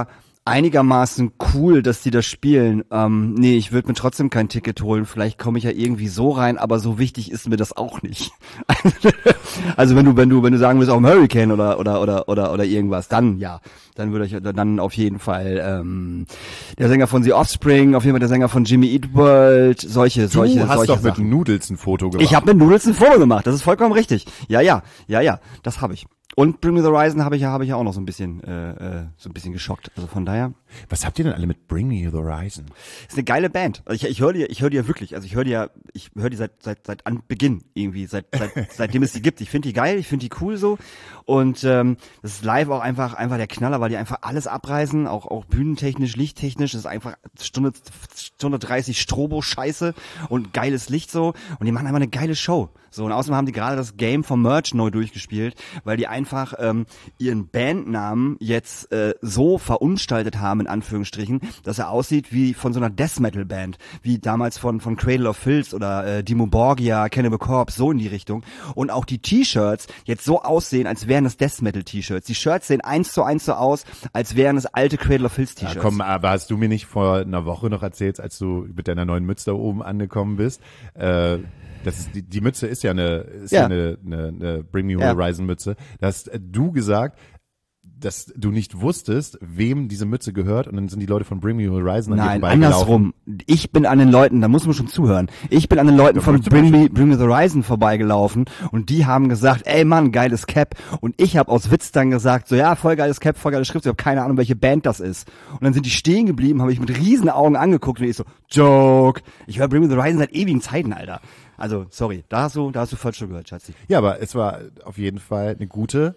einigermaßen cool, dass die das spielen. Nee, ich würde mir trotzdem kein Ticket holen. Vielleicht komme ich ja irgendwie so rein, aber so wichtig ist mir das auch nicht. Also wenn du sagen willst, auch im Hurricane oder irgendwas, dann ja. Dann würde ich dann auf jeden Fall der Sänger von The Offspring, auf jeden Fall der Sänger von Jimmy Eat World, solche Du hast solche doch mit Sachen. Noodles ein Foto gemacht. Ich habe mit Noodles ein Foto gemacht, das ist vollkommen richtig. Ja, das habe ich. Und Bring Me the Horizon habe ich ja auch noch so ein bisschen geschockt. Also von daher. Was habt ihr denn alle mit Bring Me the Horizon? Ist eine geile Band. Also ich höre die ja wirklich. Also ich höre die seit Anbeginn irgendwie, seitdem es die gibt. Ich finde die geil, ich finde die cool so. Und das ist live auch einfach der Knaller, weil die einfach alles abreißen, auch bühnentechnisch, lichttechnisch. Das ist einfach Stunde 30 Strobo-Scheiße und geiles Licht so. Und die machen einfach eine geile Show. So, und außerdem haben die gerade das Game vom Merch neu durchgespielt, weil die einfach ihren Bandnamen jetzt so verunstaltet haben, in Anführungsstrichen, dass er aussieht wie von so einer Death-Metal-Band, wie damals von Cradle of Filth oder Dimmu Borgir, Cannibal Corpse, so in die Richtung. Und auch die T-Shirts jetzt so aussehen, als wären es Death-Metal-T-Shirts. Die Shirts sehen 1:1 so aus, als wären es alte Cradle of Filth T-Shirts. Ja, komm, aber hast du mir nicht vor einer Woche noch erzählt, als du mit deiner neuen Mütze da oben angekommen bist, das ist, die Mütze ist ja eine Bring Me Horizon Mütze. Da hast du gesagt, dass du nicht wusstest, wem diese Mütze gehört, und dann sind die Leute von Bring Me Horizon an dir Nein, vorbeigelaufen. andersrum. Ich bin an den Leuten, da muss man schon zuhören. Ich bin an den Leuten von Bring Me the Horizon vorbeigelaufen und die haben gesagt, ey Mann, geiles Cap. Und ich habe aus Witz dann gesagt, so ja, voll geiles Cap, voll geile Schrift, ich habe keine Ahnung, welche Band das ist. Und dann sind die stehen geblieben, habe ich mit riesen Augen angeguckt und ich so, Joke. Ich höre Bring Me the Horizon seit ewigen Zeiten, Alter. Also, sorry, da hast du falsch schon gehört, Schatzi. Ja, aber es war auf jeden Fall ein guter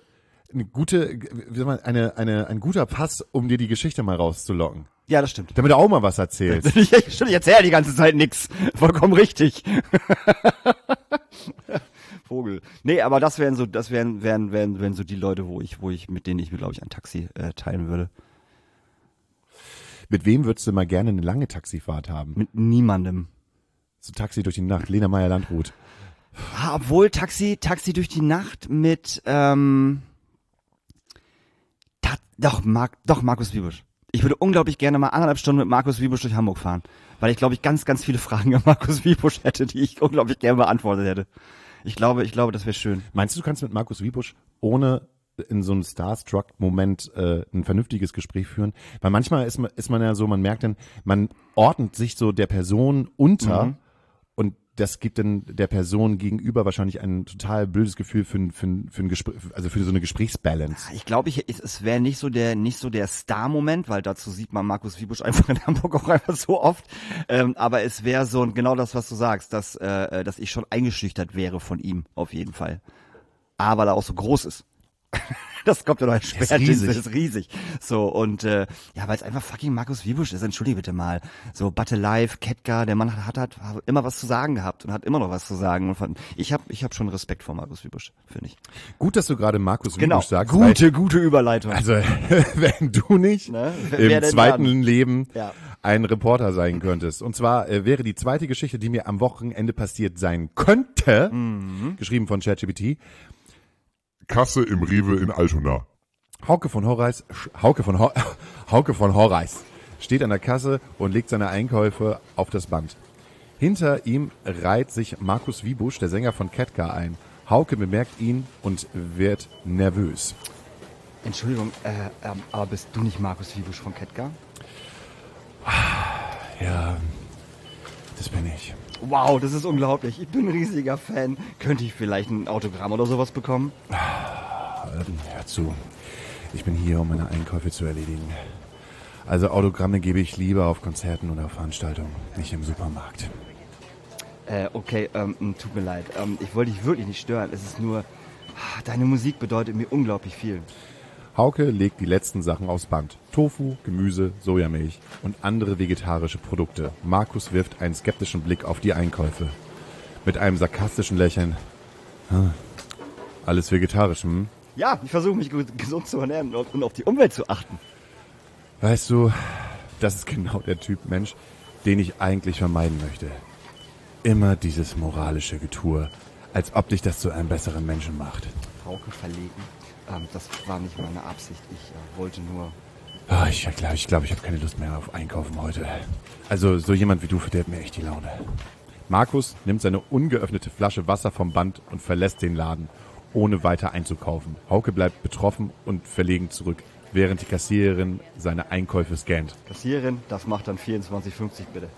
Pass, um dir die Geschichte mal rauszulocken. Ja, das stimmt. Damit du auch mal was erzählst. Ich erzähle die ganze Zeit nix. Vollkommen richtig. Vogel. Nee, aber das wären so die Leute, mit denen ich mir, glaube ich, ein Taxi teilen würde. Mit wem würdest du mal gerne eine lange Taxifahrt haben? Mit niemandem. So Taxi durch die Nacht, Lena Meyer-Landrut. Obwohl Taxi durch die Nacht mit Markus Wiebusch. Ich würde unglaublich gerne mal 1,5 Stunden mit Markus Wiebusch durch Hamburg fahren, weil ich glaube, ich ganz, ganz viele Fragen an Markus Wiebusch hätte, die ich unglaublich gerne beantwortet hätte. Ich glaube, das wäre schön. Meinst du kannst mit Markus Wiebusch ohne in so einem Starstruck-Moment ein vernünftiges Gespräch führen? Weil manchmal ist man ja so, man merkt dann, man ordnet sich so der Person unter und das gibt dann der Person gegenüber wahrscheinlich ein total blödes Gefühl für ein Gespräch, also für so eine Gesprächsbalance. Ich glaube, es wäre nicht so der Star-Moment, weil dazu sieht man Markus Wiebusch einfach in Hamburg auch einfach so oft. Aber es wäre so genau das, was du sagst, dass ich schon eingeschüchtert wäre von ihm auf jeden Fall. Aber weil er auch so groß ist. Das kommt ja noch schwer. Das ist riesig. So, und weil es einfach fucking Markus Wiebusch ist, entschuldige bitte mal. So, Butte Live, Ketka, der Mann hat immer was zu sagen gehabt und hat immer noch was zu sagen. Und ich hab schon Respekt vor Markus Wiebusch, finde ich. Gut, dass du gerade Markus Wiebusch sagst. Gute Überleitung. Also, wenn du nicht im zweiten Leben ein Reporter sein könntest. Und zwar wäre die zweite Geschichte, die mir am Wochenende passiert sein könnte, geschrieben von ChatGPT, Kasse im Rewe in Altona. Hauke von Horreis steht an der Kasse und legt seine Einkäufe auf das Band. Hinter ihm reiht sich Markus Wiebusch, der Sänger von Ketka, ein. Hauke bemerkt ihn und wird nervös. Entschuldigung, aber bist du nicht Markus Wiebusch von Ketka? Ja, das bin ich. Wow, das ist unglaublich. Ich bin ein riesiger Fan. Könnte ich vielleicht ein Autogramm oder sowas bekommen? Hör zu. Ich bin hier, um meine Einkäufe zu erledigen. Also Autogramme gebe ich lieber auf Konzerten oder auf Veranstaltungen, nicht im Supermarkt. Okay, tut mir leid. Ich wollte dich wirklich nicht stören. Es ist nur, deine Musik bedeutet mir unglaublich viel. Hauke legt die letzten Sachen aufs Band. Tofu, Gemüse, Sojamilch und andere vegetarische Produkte. Markus wirft einen skeptischen Blick auf die Einkäufe. Mit einem sarkastischen Lächeln. Alles vegetarisch, hm? Ja, ich versuche mich gesund zu ernähren und auf die Umwelt zu achten. Weißt du, das ist genau der Typ Mensch, den ich eigentlich vermeiden möchte. Immer dieses moralische Getue, als ob dich das zu einem besseren Menschen macht. Hauke verlegen. Das war nicht meine Absicht. Ich wollte nur Ich glaube, ich habe keine Lust mehr auf Einkaufen heute. Also so jemand wie du verderbt mir echt die Laune. Markus nimmt seine ungeöffnete Flasche Wasser vom Band und verlässt den Laden, ohne weiter einzukaufen. Hauke bleibt betroffen und verlegen zurück, während die Kassiererin seine Einkäufe scannt. Kassiererin, das macht dann 24,50 bitte.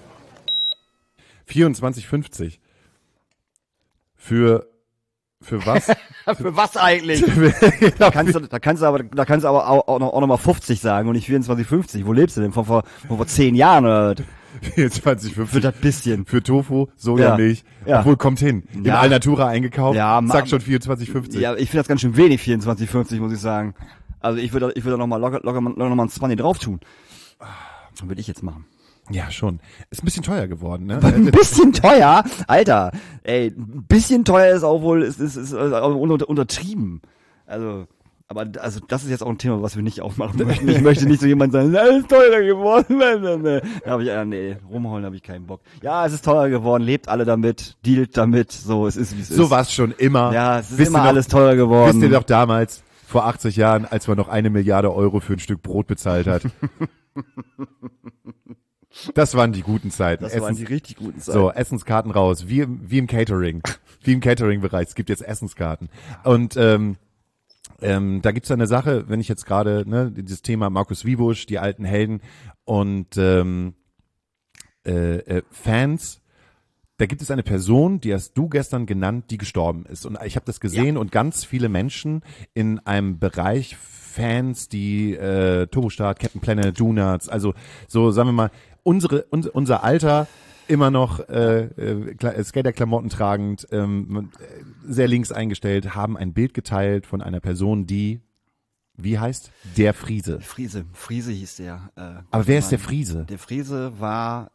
24,50. Für was? Für was eigentlich? Da kannst du aber auch noch mal 50 sagen und nicht 24,50. Wo lebst du denn? Vor 10 Jahren oder? 24,50. Für das bisschen. Für Tofu, Sojamilch. Ja. Obwohl, kommt hin. In Ja. Alnatura eingekauft. Ja, Sag schon 24,50. Ja, ich finde das ganz schön wenig, 24,50, muss ich sagen. Also ich würde noch mal locker noch mal ein 20 drauf tun. Würde ich jetzt machen. Ja, schon. Ist ein bisschen teuer geworden, ne? Ein bisschen teuer? Alter, ey, ein bisschen teuer ist auch wohl, ist auch untertrieben. Also das ist jetzt auch ein Thema, was wir nicht aufmachen möchten. Ich möchte nicht so jemand sagen, es ist teurer geworden. Da habe ich, rumholen habe ich keinen Bock. Ja, es ist teurer geworden, lebt alle damit, dealt damit, so, es ist wie es ist. So war es schon immer. Ja, es ist Wisst immer ihr noch- alles teurer geworden. Wisst ihr doch damals, vor 80 Jahren, als man noch 1 Milliarde Euro für ein Stück Brot bezahlt hat? Das waren die guten Zeiten. Das waren die richtig guten Zeiten. So, Essenskarten raus, wie im Catering. Wie im Catering-Bereich. Es gibt jetzt Essenskarten. Und da gibt's eine Sache, wenn ich jetzt gerade, ne, dieses Thema Markus Wiebusch, die alten Helden und Fans, da gibt es eine Person, die hast du gestern genannt, die gestorben ist. Und ich habe das gesehen und ganz viele Menschen in einem Bereich, Fans, die Turbostart, Captain Planet, Donuts, also so, sagen wir mal, unser Alter, immer noch Skaterklamotten tragend, sehr links eingestellt, haben ein Bild geteilt von einer Person, die, wie heißt? Der Friese. Friese hieß der. Aber wer ist der Friese? Der Friese war,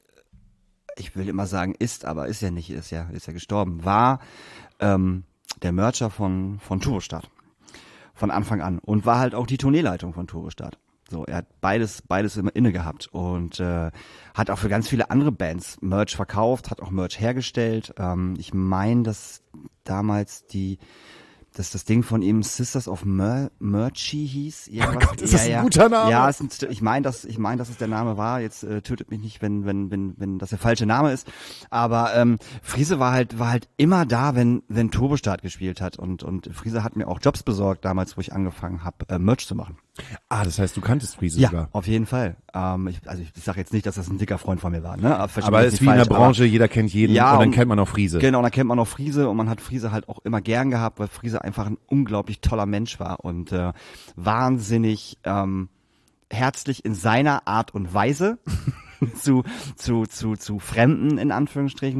ich will immer sagen ist, aber ist ja nicht, ist ja gestorben, war der Mercher von Turbostart. Von Anfang an. Und war halt auch die Tourneeleitung von Turbostart. So, er hat beides immer inne gehabt und hat auch für ganz viele andere Bands Merch verkauft, hat auch Merch hergestellt. Ich meine, dass damals das Ding von ihm Sisters of Merchy hieß. Oh Gott, ist das ein guter Name? Ja, ich meine, dass es der Name war. Jetzt tötet mich nicht, wenn das der falsche Name ist. Aber Friese war halt immer da, wenn Turbostart gespielt hat und Friese hat mir auch Jobs besorgt damals, wo ich angefangen habe, Merch zu machen. Ah, das heißt, du kanntest Friese Ja, sogar. auf jeden Fall. Ich sage jetzt nicht, dass das ein dicker Freund von mir war. Ne? Aber es ist wie in der Branche, jeder kennt jeden Ja, und dann und- kennt man auch Friese. Genau, dann kennt man noch Friese und man hat Friese halt auch immer gern gehabt, weil Friese einfach ein unglaublich toller Mensch war und wahnsinnig herzlich in seiner Art und Weise zu Fremden in Anführungsstrichen.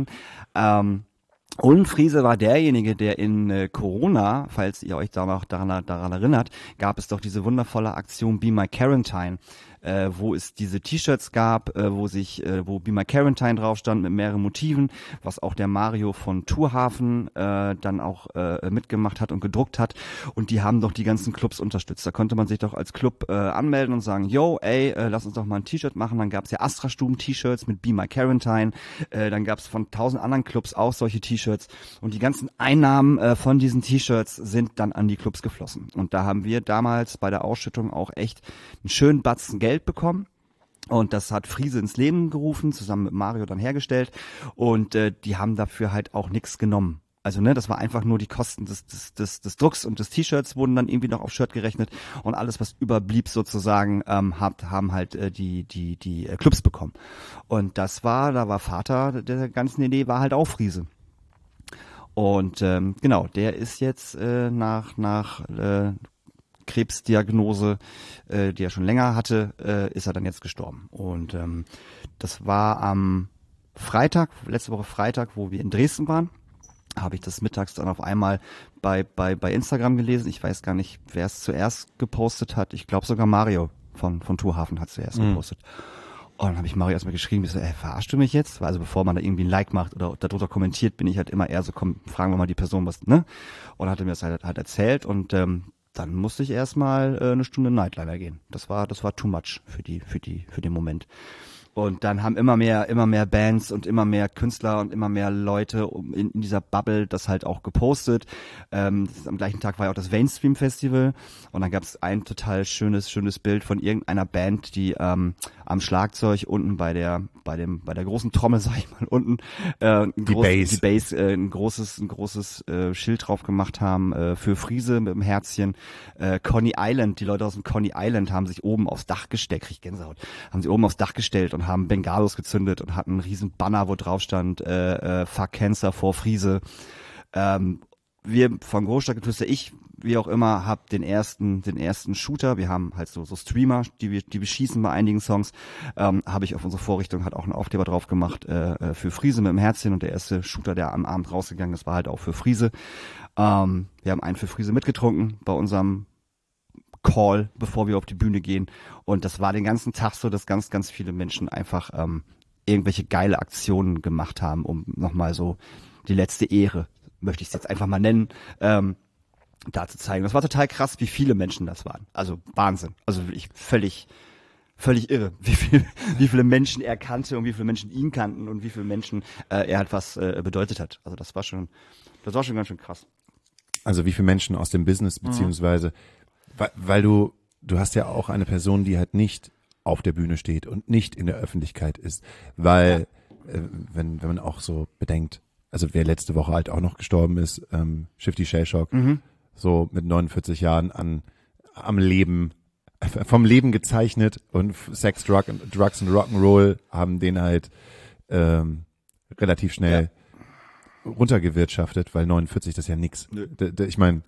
Und Friese war derjenige, der in Corona, falls ihr euch da noch daran erinnert, gab es doch diese wundervolle Aktion Be My Quarantine, wo es diese T-Shirts gab, wo Be My Quarantine drauf stand mit mehreren Motiven, was auch der Mario von Tourhafen dann auch mitgemacht hat und gedruckt hat. Und die haben doch die ganzen Clubs unterstützt. Da konnte man sich doch als Club anmelden und sagen, yo, lass uns doch mal ein T-Shirt machen. Dann gab's ja Astra-Stuben-T-Shirts mit Be My Quarantine. Dann gab's von 1000 anderen Clubs auch solche T-Shirts. Und die ganzen Einnahmen von diesen T-Shirts sind dann an die Clubs geflossen. Und da haben wir damals bei der Ausschüttung auch echt einen schönen Batzen Geld bekommen. Und das hat Friese ins Leben gerufen, zusammen mit Mario dann hergestellt. Und die haben dafür halt auch nichts genommen. Also ne, das war einfach nur die Kosten des Drucks und des T-Shirts wurden dann irgendwie noch auf Shirt gerechnet und alles, was überblieb sozusagen, haben halt die Clubs bekommen. Und da war Vater der ganzen Idee, war halt auch Friese. Und genau, der ist jetzt nach Krebsdiagnose, die er schon länger hatte, ist er dann jetzt gestorben. Und das war am Freitag, letzte Woche Freitag, wo wir in Dresden waren, habe ich das mittags dann auf einmal bei Instagram gelesen. Ich weiß gar nicht, wer es zuerst gepostet hat. Ich glaube sogar Mario von Tourhafen hat es zuerst gepostet. Und dann habe ich Mario erstmal geschrieben, ich so, verarschst du mich jetzt? Also bevor man da irgendwie ein Like macht oder darunter kommentiert, bin ich halt immer eher so, komm, fragen wir mal die Person was, ne? Und hat er mir das halt erzählt und dann musste ich erstmal eine Stunde Nightliner gehen. Das war too much für den Moment. Und dann haben immer mehr Bands und immer mehr Künstler und immer mehr Leute in dieser Bubble das halt auch gepostet. Am gleichen Tag war ja auch das Mainstream Festival und dann gab es ein total schönes Bild von irgendeiner Band, die am Schlagzeug unten bei der großen Trommel, sag ich mal, unten die Bass ein großes Schild drauf gemacht haben für Friese mit dem Herzchen. Coney Island, die Leute aus dem Coney Island haben sich oben aufs Dach gesteckt, krieg ich Gänsehaut, haben sich oben aufs Dach gestellt und haben Bengalos gezündet und hatten einen riesen Banner, wo drauf stand Fuck Cancer vor Friese. Wir von Großstadtgeflüster, ich, wie auch immer, hab den ersten Shooter. Wir haben halt so Streamer, die beschießen bei einigen Songs. Habe ich auf unsere Vorrichtung halt auch einen Aufkleber drauf gemacht für Friese mit dem Herzchen und der erste Shooter, der am Abend rausgegangen ist, war halt auch für Friese. Wir haben einen für Friese mitgetrunken bei unserem Call, bevor wir auf die Bühne gehen. Und das war den ganzen Tag so, dass ganz, ganz viele Menschen einfach irgendwelche geile Aktionen gemacht haben, um nochmal so die letzte Ehre, möchte ich es jetzt einfach mal nennen, da zu zeigen. Das war total krass, wie viele Menschen das waren. Also Wahnsinn. Also wirklich völlig irre, wie viele Menschen er kannte und wie viele Menschen ihn kannten und wie viele Menschen er halt was bedeutet hat. Also das war schon ganz schön krass. Also wie viele Menschen aus dem Business, beziehungsweise weil du hast ja auch eine Person, die halt nicht auf der Bühne steht und nicht in der Öffentlichkeit ist, weil wenn man auch so bedenkt, also wer letzte Woche halt auch noch gestorben ist, Shifty Shellshock, so mit 49 Jahren am Leben, vom Leben gezeichnet und Sex, Drugs und Rock'n'Roll haben den halt relativ schnell runtergewirtschaftet, weil 49, das ist ja nix. Ich meine,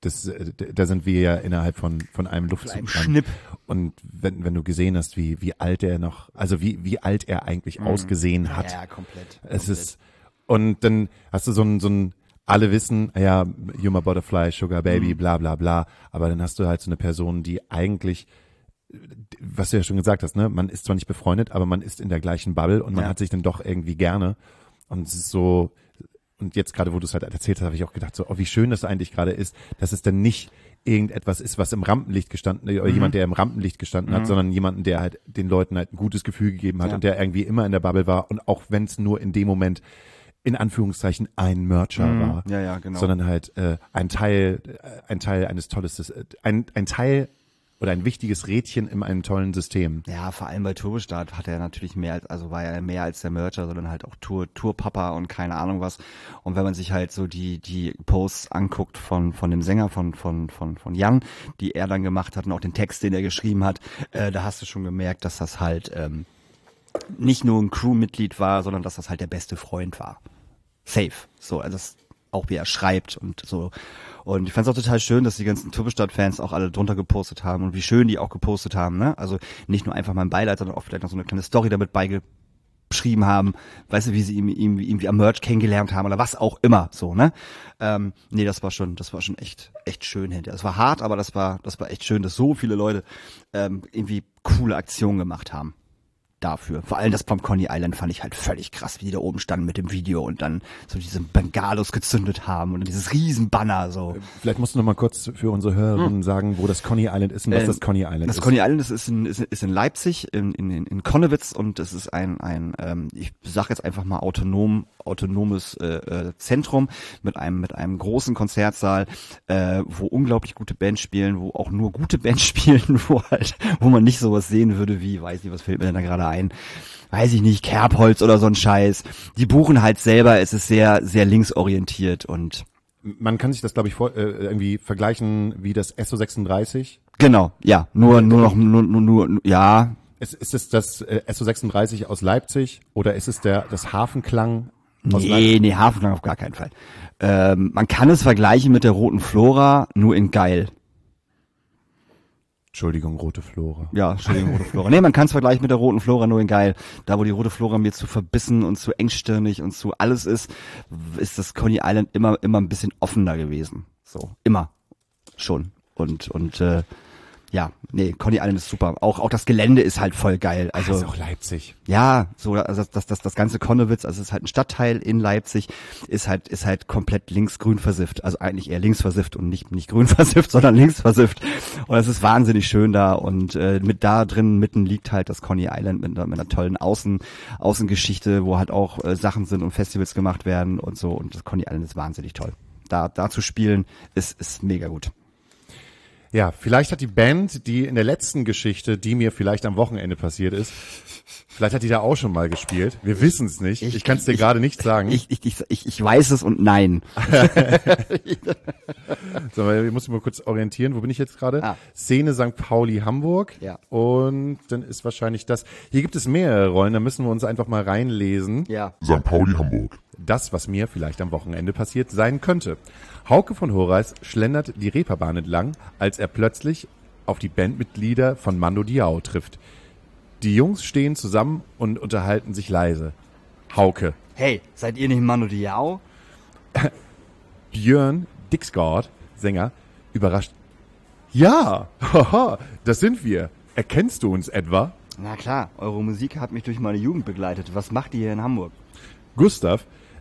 da sind wir ja innerhalb von einem Luftzug dran. Schnipp. Und wenn du gesehen hast, wie alt er noch, also wie alt er eigentlich ausgesehen hat. Ja, komplett. Es ist, und dann hast du so ein alle wissen, ja, You're my butterfly, Sugar Baby, bla bla bla, aber dann hast du halt so eine Person, die eigentlich, was du ja schon gesagt hast, ne, man ist zwar nicht befreundet, aber man ist in der gleichen Bubble und man hat sich dann doch irgendwie gerne. Und es ist so, und jetzt gerade, wo du es halt erzählt hast, habe ich auch gedacht, so, oh, wie schön das eigentlich gerade ist, dass es dann nicht irgendetwas ist, was im Rampenlicht gestanden, oder jemand, der im Rampenlicht gestanden hat, sondern jemanden, der halt den Leuten halt ein gutes Gefühl gegeben hat und der irgendwie immer in der Bubble war und auch wenn es nur in dem Moment in Anführungszeichen ein Mercher war, genau. sondern halt ein Teil eines tolles, ein Teil oder ein wichtiges Rädchen in einem tollen System. Ja, vor allem bei Turbostart hat er natürlich war er mehr als der Mercher, sondern halt auch Tourpapa und keine Ahnung was. Und wenn man sich halt so die Posts anguckt von dem Sänger von Jan, die er dann gemacht hat und auch den Text, den er geschrieben hat, da hast du schon gemerkt, dass das halt nicht nur ein Crewmitglied war, sondern dass das halt der beste Freund war. Safe. So, also das auch wie er schreibt und so. Und ich fand es auch total schön, dass die ganzen Turbostart-Fans auch alle drunter gepostet haben und wie schön die auch gepostet haben, ne? Also nicht nur einfach mein Beileid, sondern auch vielleicht noch so eine kleine Story damit beigeschrieben haben, weißt du, wie sie ihn irgendwie am Merch kennengelernt haben oder was auch immer, so, ne? Nee, das war schon echt schön hinterher. Es war hart, aber das war echt schön, dass so viele Leute irgendwie coole Aktionen gemacht haben. Dafür. Vor allem das vom Coney Island fand ich halt völlig krass, wie die da oben standen mit dem Video und dann so diese Bengalos gezündet haben und dieses Riesenbanner so. Vielleicht musst du noch mal kurz für unsere Hörerinnen sagen, wo das Coney Island ist und was das Coney Island ist. Das Coney Island ist in Leipzig, in Konnewitz und es ist ein ich sag jetzt einfach mal autonomes Zentrum mit einem großen Konzertsaal, wo unglaublich gute Bands spielen, wo auch nur gute Bands spielen, wo man nicht sowas sehen würde wie, weiß nicht, was fällt mir denn da gerade ein, weiß ich nicht, Kerbholz oder so ein Scheiß. Die buchen halt selber, es ist sehr, sehr linksorientiert und man kann sich das, glaube ich, irgendwie vergleichen wie das SO36. Genau, ja, nur, ja. Ist es das SO36 aus Leipzig oder ist es das Hafenklang aus Leipzig? Nee, Hafenklang auf gar keinen Fall. Man kann es vergleichen mit der Roten Flora, nur in geil. Entschuldigung, Rote Flora. Ja, Entschuldigung, Rote Flora. Nee, man kann es vergleichen mit der Roten Flora, nur in geil. Da, wo die Rote Flora mir zu verbissen und zu engstirnig und zu alles ist das Coney Island immer ein bisschen offener gewesen. So, immer. Schon. Und Ja, nee, Coney Island ist super. Auch das Gelände ist halt voll geil. Also Das ist auch Leipzig. ja, so also das ganze Konnewitz, also es ist halt ein Stadtteil in Leipzig, ist halt komplett linksgrün versifft, also eigentlich eher links versifft und nicht grün versifft, sondern links versifft. Und es ist wahnsinnig schön da und mit da drin mitten liegt halt das Coney Island mit einer tollen Außengeschichte, wo halt auch Sachen sind und Festivals gemacht werden und so, und das Coney Island ist wahnsinnig toll. Da zu spielen ist mega gut. Ja, vielleicht hat die Band, die in der letzten Geschichte, die mir vielleicht am Wochenende passiert ist, vielleicht hat die da auch schon mal gespielt. Wir wissen es nicht. Ich kann es dir gerade nicht sagen. Ich weiß es und nein. So, ich muss mich mal kurz orientieren. Wo bin ich jetzt gerade? Ah. Szene St. Pauli Hamburg. Ja. Und dann ist wahrscheinlich das. Hier gibt es mehrere Rollen, da müssen wir uns einfach mal reinlesen. Ja. St. Pauli Hamburg. Das, was mir vielleicht am Wochenende passiert sein könnte. Hauke von Horace schlendert die Reeperbahn entlang, als er plötzlich auf die Bandmitglieder von Mando Diao trifft. Die Jungs stehen zusammen und unterhalten sich leise. Hauke. Hey, seid ihr nicht Mando Diao? Björn Dixgard, Sänger, überrascht. Ja, haha, das sind wir. Erkennst du uns etwa? Na klar, eure Musik hat mich durch meine Jugend begleitet. Was macht ihr hier in Hamburg? Gustav,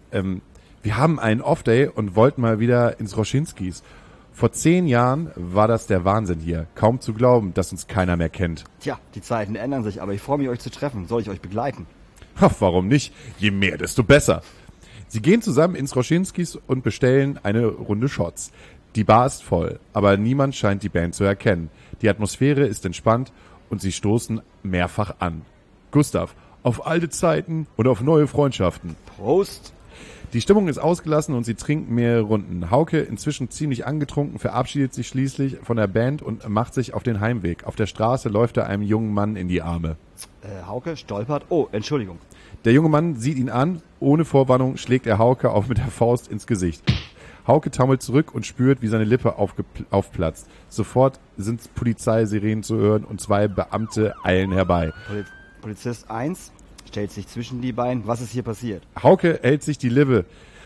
wir haben einen Off-Day und wollten mal wieder ins Roschinskis. Vor 10 Jahren war das der Wahnsinn hier. Kaum zu glauben, dass uns keiner mehr kennt. Tja, die Zeiten ändern sich, aber ich freue mich, euch zu treffen. Soll ich euch begleiten? Ach, warum nicht? Je mehr, desto besser. Sie gehen zusammen ins Roschinskis und bestellen eine Runde Shots. Die Bar ist voll, aber niemand scheint die Band zu erkennen. Die Atmosphäre ist entspannt und sie stoßen mehrfach an. Gustav, auf alte Zeiten und auf neue Freundschaften. Prost! Die Stimmung ist ausgelassen und sie trinken mehrere Runden. Hauke, inzwischen ziemlich angetrunken, verabschiedet sich schließlich von der Band und macht sich auf den Heimweg. Auf der Straße läuft er einem jungen Mann in die Arme. Hauke stolpert. Oh, Entschuldigung. Der junge Mann sieht ihn an. Ohne Vorwarnung schlägt er Hauke auch mit der Faust ins Gesicht. Hauke taumelt zurück und spürt, wie seine Lippe aufplatzt. Sofort sind Polizeisirenen zu hören und 2 Beamte eilen herbei. Polizist 1 stellt sich zwischen die beiden. Was ist hier passiert? Hauke hält sich die Lippe.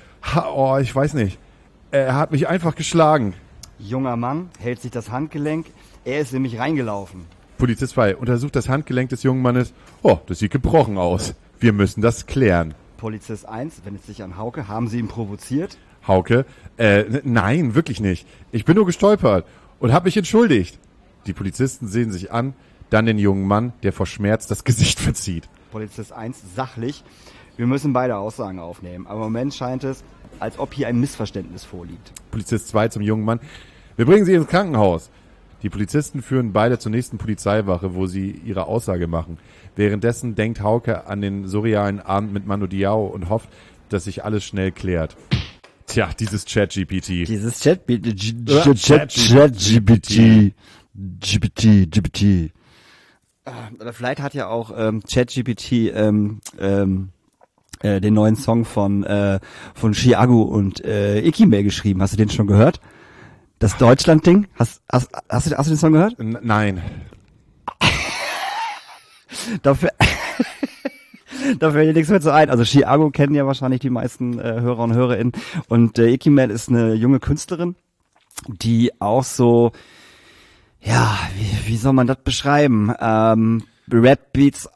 Ich weiß nicht. Er hat mich einfach geschlagen. Junger Mann hält sich das Handgelenk. Er ist nämlich reingelaufen. Polizist 2 untersucht das Handgelenk des jungen Mannes. Oh, das sieht gebrochen aus. Wir müssen das klären. Polizist 1 wendet sich an Hauke. Haben Sie ihn provoziert? Hauke, nein, wirklich nicht. Ich bin nur gestolpert und habe mich entschuldigt. Die Polizisten sehen sich an, dann den jungen Mann, der vor Schmerz das Gesicht verzieht. Polizist 1 sachlich. Wir müssen beide Aussagen aufnehmen. Aber im Moment scheint es, als ob hier ein Missverständnis vorliegt. Polizist 2 zum jungen Mann. Wir bringen Sie ins Krankenhaus. Die Polizisten führen beide zur nächsten Polizeiwache, wo sie ihre Aussage machen. Währenddessen denkt Hauke an den surrealen Abend mit Mando Diao und hofft, dass sich alles schnell klärt. Tja, dieses ChatGPT. Dieses GPT. Oder vielleicht hat ja auch ChatGPT den neuen Song von Chiago und Ikime geschrieben. Hast du den schon gehört? Das Deutschland-Ding? Hast du den Song gehört? Nein. Dafür fällt dir nichts mehr so ein. Also Chiago kennen ja wahrscheinlich die meisten Hörer und Hörerinnen. Und Ikime ist eine junge Künstlerin, die auch so, ja, wie soll man das beschreiben? Rap-Texte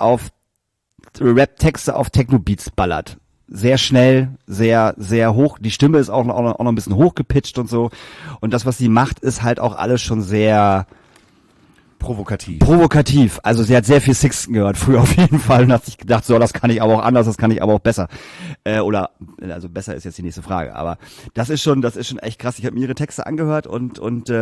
auf Techno-Beats ballert. Sehr schnell, sehr, sehr hoch. Die Stimme ist auch noch ein bisschen hochgepitcht und so. Und das, was sie macht, ist halt auch alles schon sehr provokativ. Also sie hat sehr viel Sixten gehört, früher auf jeden Fall, und hat sich gedacht, so, das kann ich aber auch anders, das kann ich aber auch besser. Also besser ist jetzt die nächste Frage. Aber das ist schon echt krass. Ich habe mir ihre Texte angehört und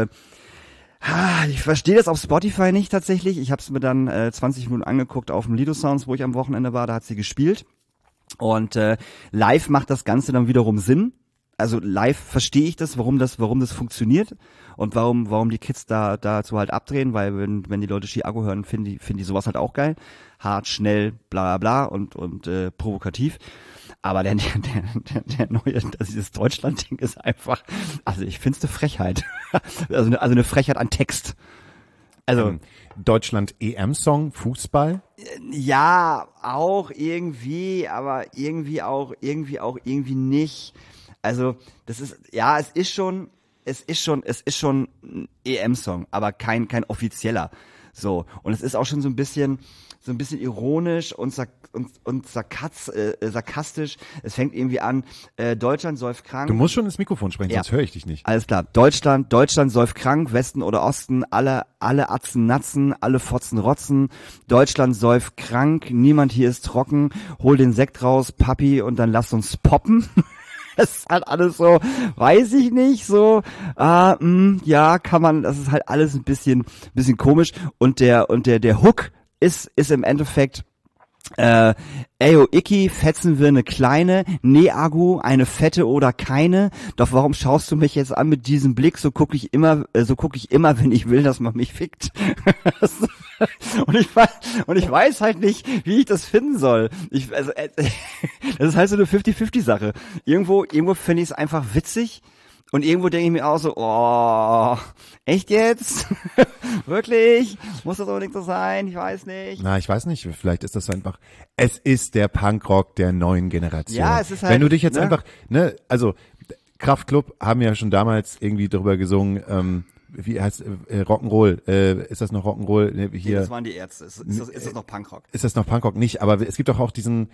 ich verstehe das auf Spotify nicht tatsächlich. Ich habe es mir dann 20 Minuten angeguckt auf dem Lido Sounds, wo ich am Wochenende war. Da hat sie gespielt. Und live macht das Ganze dann wiederum Sinn. Also live verstehe ich das, warum das funktioniert und warum die Kids dazu halt abdrehen, weil wenn die Leute Chiago hören, finden die sowas halt auch geil. Hart, schnell, bla bla bla und provokativ. Aber der neue, dieses Deutschland-Ding ist einfach, also ich finde es eine Frechheit. also eine Frechheit an Text. Also Deutschland EM-Song, Fußball? Ja, auch irgendwie, aber irgendwie nicht. Also das ist, ja, es ist schon es ist schon ein EM-Song, aber kein offizieller. So. Und es ist auch schon so ein bisschen ironisch und sarkastisch. Es fängt irgendwie an, Deutschland säuft krank. Du musst schon ins Mikrofon sprechen, Ja. sonst höre ich dich nicht. Alles klar. Deutschland säuft krank, Westen oder Osten, alle Atzen natzen, alle Fotzen rotzen. Deutschland säuft krank, niemand hier ist trocken. Hol den Sekt raus, Papi, und dann lass uns poppen. Das ist halt alles so, weiß ich nicht, so, ja, kann man, das ist halt alles ein bisschen komisch. Und der Hook ist im Endeffekt, Eyo Icky, fetzen wir eine kleine, nee Agu, eine fette oder keine, doch warum schaust du mich jetzt an mit diesem Blick, so guck ich immer, wenn ich will, dass man mich fickt. Und ich weiß halt nicht, wie ich das finden soll. Das ist halt so eine 50-50-Sache. Irgendwo finde ich es einfach witzig. Und irgendwo denke ich mir auch so, oh, echt jetzt? Wirklich? Muss das unbedingt so sein? Ich weiß nicht. Na, ich weiß nicht, vielleicht ist das einfach, es ist der Punkrock der neuen Generation. Ja, es ist halt, wenn du dich jetzt ne? einfach, ne, also Kraftklub haben ja schon damals irgendwie darüber gesungen, wie heißt Rock'n'Roll, ist das noch Rock'n'Roll? Ne, hier, Das waren die Ärzte. Ist das noch Punkrock? ist das noch Punkrock? Nicht, aber es gibt doch auch diesen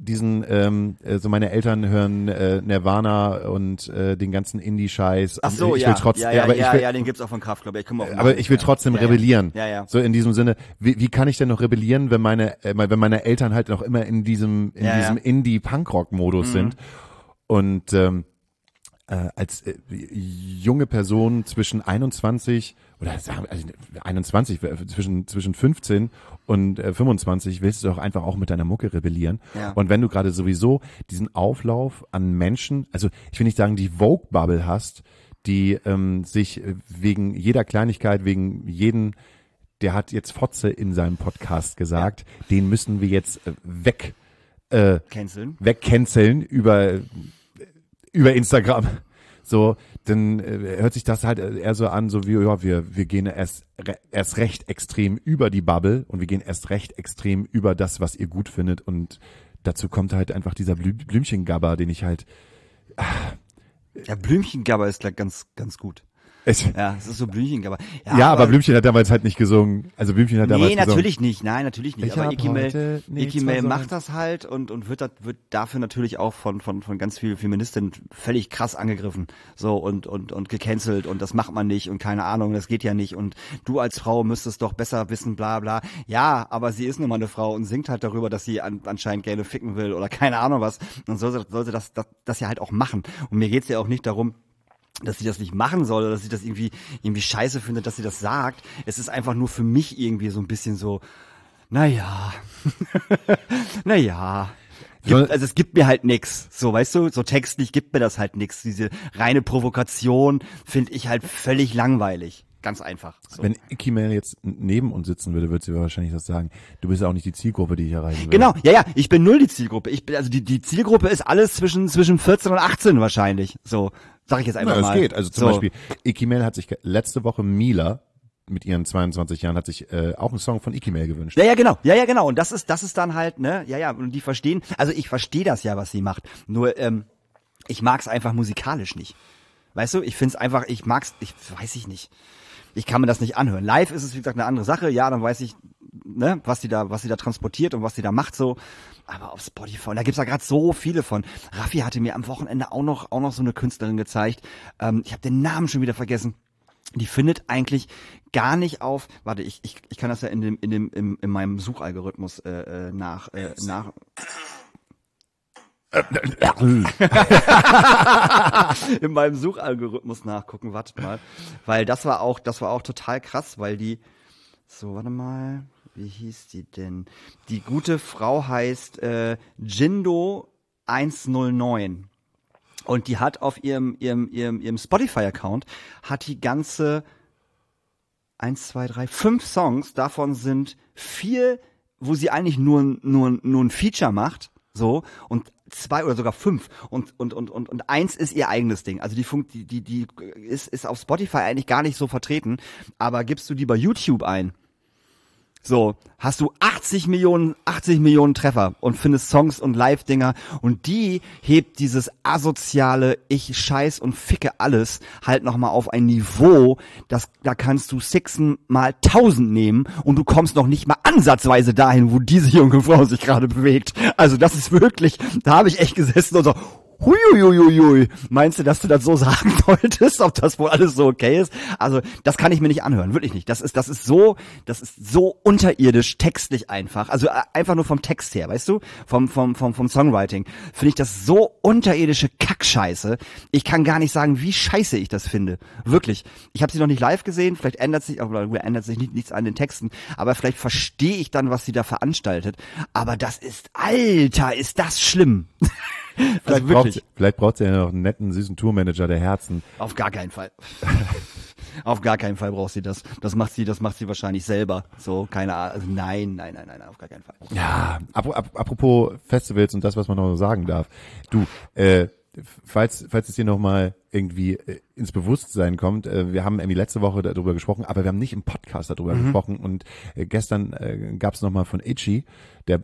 so meine Eltern hören Nirvana und den ganzen Indie-Scheiß. Ach so, ich ja. will trotzdem, ja, aber ich will, den gibt's auch von Kraftklub. Ich komme aber ich will trotzdem rebellieren. Ja. So in diesem Sinne, wie kann ich denn noch rebellieren, wenn meine Eltern halt noch immer in diesem Indie-Punkrock-Modus sind? Und als junge Person zwischen 21 oder sagen wir, also 21 zwischen 15 und 25 willst du doch einfach auch mit deiner Mucke rebellieren. Ja. Und wenn du gerade sowieso diesen Auflauf an Menschen, also ich will nicht sagen, die Vogue-Bubble hast, die sich wegen jeder Kleinigkeit, wegen jeden, der hat jetzt Fotze in seinem Podcast gesagt, den müssen wir jetzt wegcanceln über Instagram. So, dann hört sich das halt eher so an, so wie, ja, wir gehen erst recht extrem über die Bubble und wir gehen erst recht extrem über das, was ihr gut findet, und dazu kommt halt einfach dieser Blümchengabber, den ich halt... Ja, Blümchengabber ist gleich ganz gut. Ja, es ist so Blümchengabber. Ja, aber Blümchen hat damals halt nicht gesungen. Also Blümchen hat damals gesungen. Natürlich nicht. Nein, natürlich nicht. Ich Aber hab Icky heute nichts Mail versagt. macht das halt und wird dafür natürlich auch von ganz vielen Feministinnen völlig krass angegriffen. So und gecancelt, und das macht man nicht und keine Ahnung, das geht ja nicht, und du als Frau müsstest doch besser wissen, bla bla. Ja, aber sie ist nun mal eine Frau und singt halt darüber, dass sie anscheinend gerne ficken will oder keine Ahnung was. Dann sollte das ja halt auch machen. Und mir geht's ja auch nicht darum, dass sie das nicht machen soll oder dass sie das irgendwie scheiße findet, dass sie das sagt. Es ist einfach nur für mich irgendwie so ein bisschen so, naja. Also es gibt mir halt nix. So, weißt du, so textlich gibt mir das halt nix. Diese reine Provokation finde ich halt völlig langweilig. Ganz einfach. So. Wenn Icky Mail jetzt neben uns sitzen würde, würde sie wahrscheinlich das sagen. Du bist ja auch nicht die Zielgruppe, die ich erreichen will. Genau, ja, ich bin null die Zielgruppe. Also die Zielgruppe ist alles zwischen 14 und 18 wahrscheinlich. So, sag ich jetzt einfach mal. Es geht. Also zum Beispiel, Icky Mail hat sich letzte Woche Mila mit ihren 22 Jahren hat sich auch einen Song von Icky Mail gewünscht. Ja, genau. Und das ist dann halt, ne, und die verstehen, also ich verstehe das ja, was sie macht. Nur, ich mag's einfach musikalisch nicht. Weißt du, ich find's einfach, ich weiß ich nicht. Ich kann mir das nicht anhören. Live ist es, wie gesagt, eine andere Sache. Ja, dann weiß ich, ne, was die da transportiert und was die da macht, so. Aber auf Spotify, und da gibt's ja gerade so viele von. Raffi hatte mir am Wochenende auch noch so eine Künstlerin gezeigt. Ich habe den Namen schon wieder vergessen. Die findet eigentlich gar nicht auf. Warte, ich kann das ja in meinem Suchalgorithmus nach. In meinem Suchalgorithmus nachgucken, warte mal. Weil das war auch total krass, weil die, so, warte mal, wie hieß die denn? Die gute Frau heißt Jindo 109. Und die hat auf ihrem Spotify-Account hat die ganze 5 Songs, davon sind 4, wo sie eigentlich nur ein Feature macht, so, und 2 oder sogar 5 und 1 ist ihr eigenes Ding. Also die ist auf Spotify eigentlich gar nicht so vertreten, aber gibst du die bei YouTube ein, So, hast du 80 Millionen Treffer und findest Songs und Live-Dinger und die hebt dieses asoziale ich scheiß und ficke alles halt nochmal auf ein Niveau, da kannst du Sixen mal 1000 nehmen und du kommst noch nicht mal ansatzweise dahin, wo diese junge Frau sich gerade bewegt. Also das ist wirklich, da habe ich echt gesessen und so, huiuiuiui, meinst du, dass du das so sagen wolltest, ob das wohl alles so okay ist? Also, das kann ich mir nicht anhören, wirklich nicht. Das ist so unterirdisch textlich einfach. Also, einfach nur vom Text her, weißt du? Vom Songwriting. Finde ich das so unterirdische Kackscheiße. Ich kann gar nicht sagen, wie scheiße ich das finde. Wirklich. Ich habe sie noch nicht live gesehen, vielleicht ändert sich nichts an den Texten, aber vielleicht verstehe ich dann, was sie da veranstaltet. Aber das ist, Alter, ist das schlimm. Vielleicht braucht sie ja noch einen netten, süßen Tourmanager der Herzen. Auf gar keinen Fall. Auf gar keinen Fall braucht sie das. Das macht sie wahrscheinlich selber. So, keine Ahnung. Also nein, auf gar keinen Fall. Ja, apropos Festivals und das, was man noch sagen darf. Du, falls es dir noch mal irgendwie ins Bewusstsein kommt, wir haben irgendwie letzte Woche darüber gesprochen, aber wir haben nicht im Podcast darüber gesprochen und gestern gab es noch mal von Itchy, der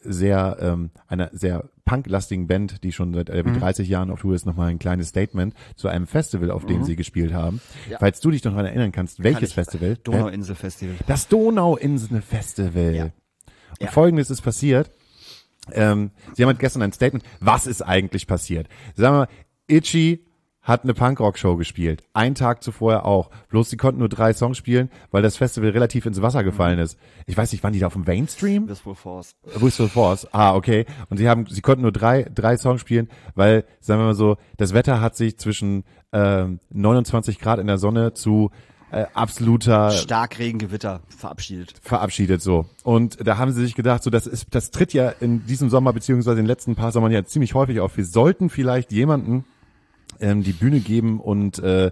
einer sehr punklastigen Band, die schon seit 30 Jahren auf Tour ist, nochmal ein kleines Statement zu einem Festival, auf dem sie gespielt haben. Ja. Falls du dich noch daran erinnern kannst, welches Festival? Donauinsel-Festival. Das Donauinsel-Festival. Ja. Und Folgendes ist passiert. Sie haben halt gestern ein Statement. Was ist eigentlich passiert? Sagen wir mal, Itchy hat eine Punkrock-Show gespielt. Einen Tag zuvor auch. Bloß sie konnten nur 3 Songs spielen, weil das Festival relativ ins Wasser gefallen ist. Ich weiß nicht, waren die da auf dem Mainstream? Wistful Force. Wistful Force. Ah, okay. Und sie konnten nur drei Songs spielen, weil, sagen wir mal so, das Wetter hat sich zwischen 29 Grad in der Sonne zu absoluter Starkregengewitter verabschiedet so. Und da haben sie sich gedacht, so das tritt ja in diesem Sommer beziehungsweise in den letzten paar Sommern ja ziemlich häufig auf. Wir sollten vielleicht jemanden die Bühne geben und 3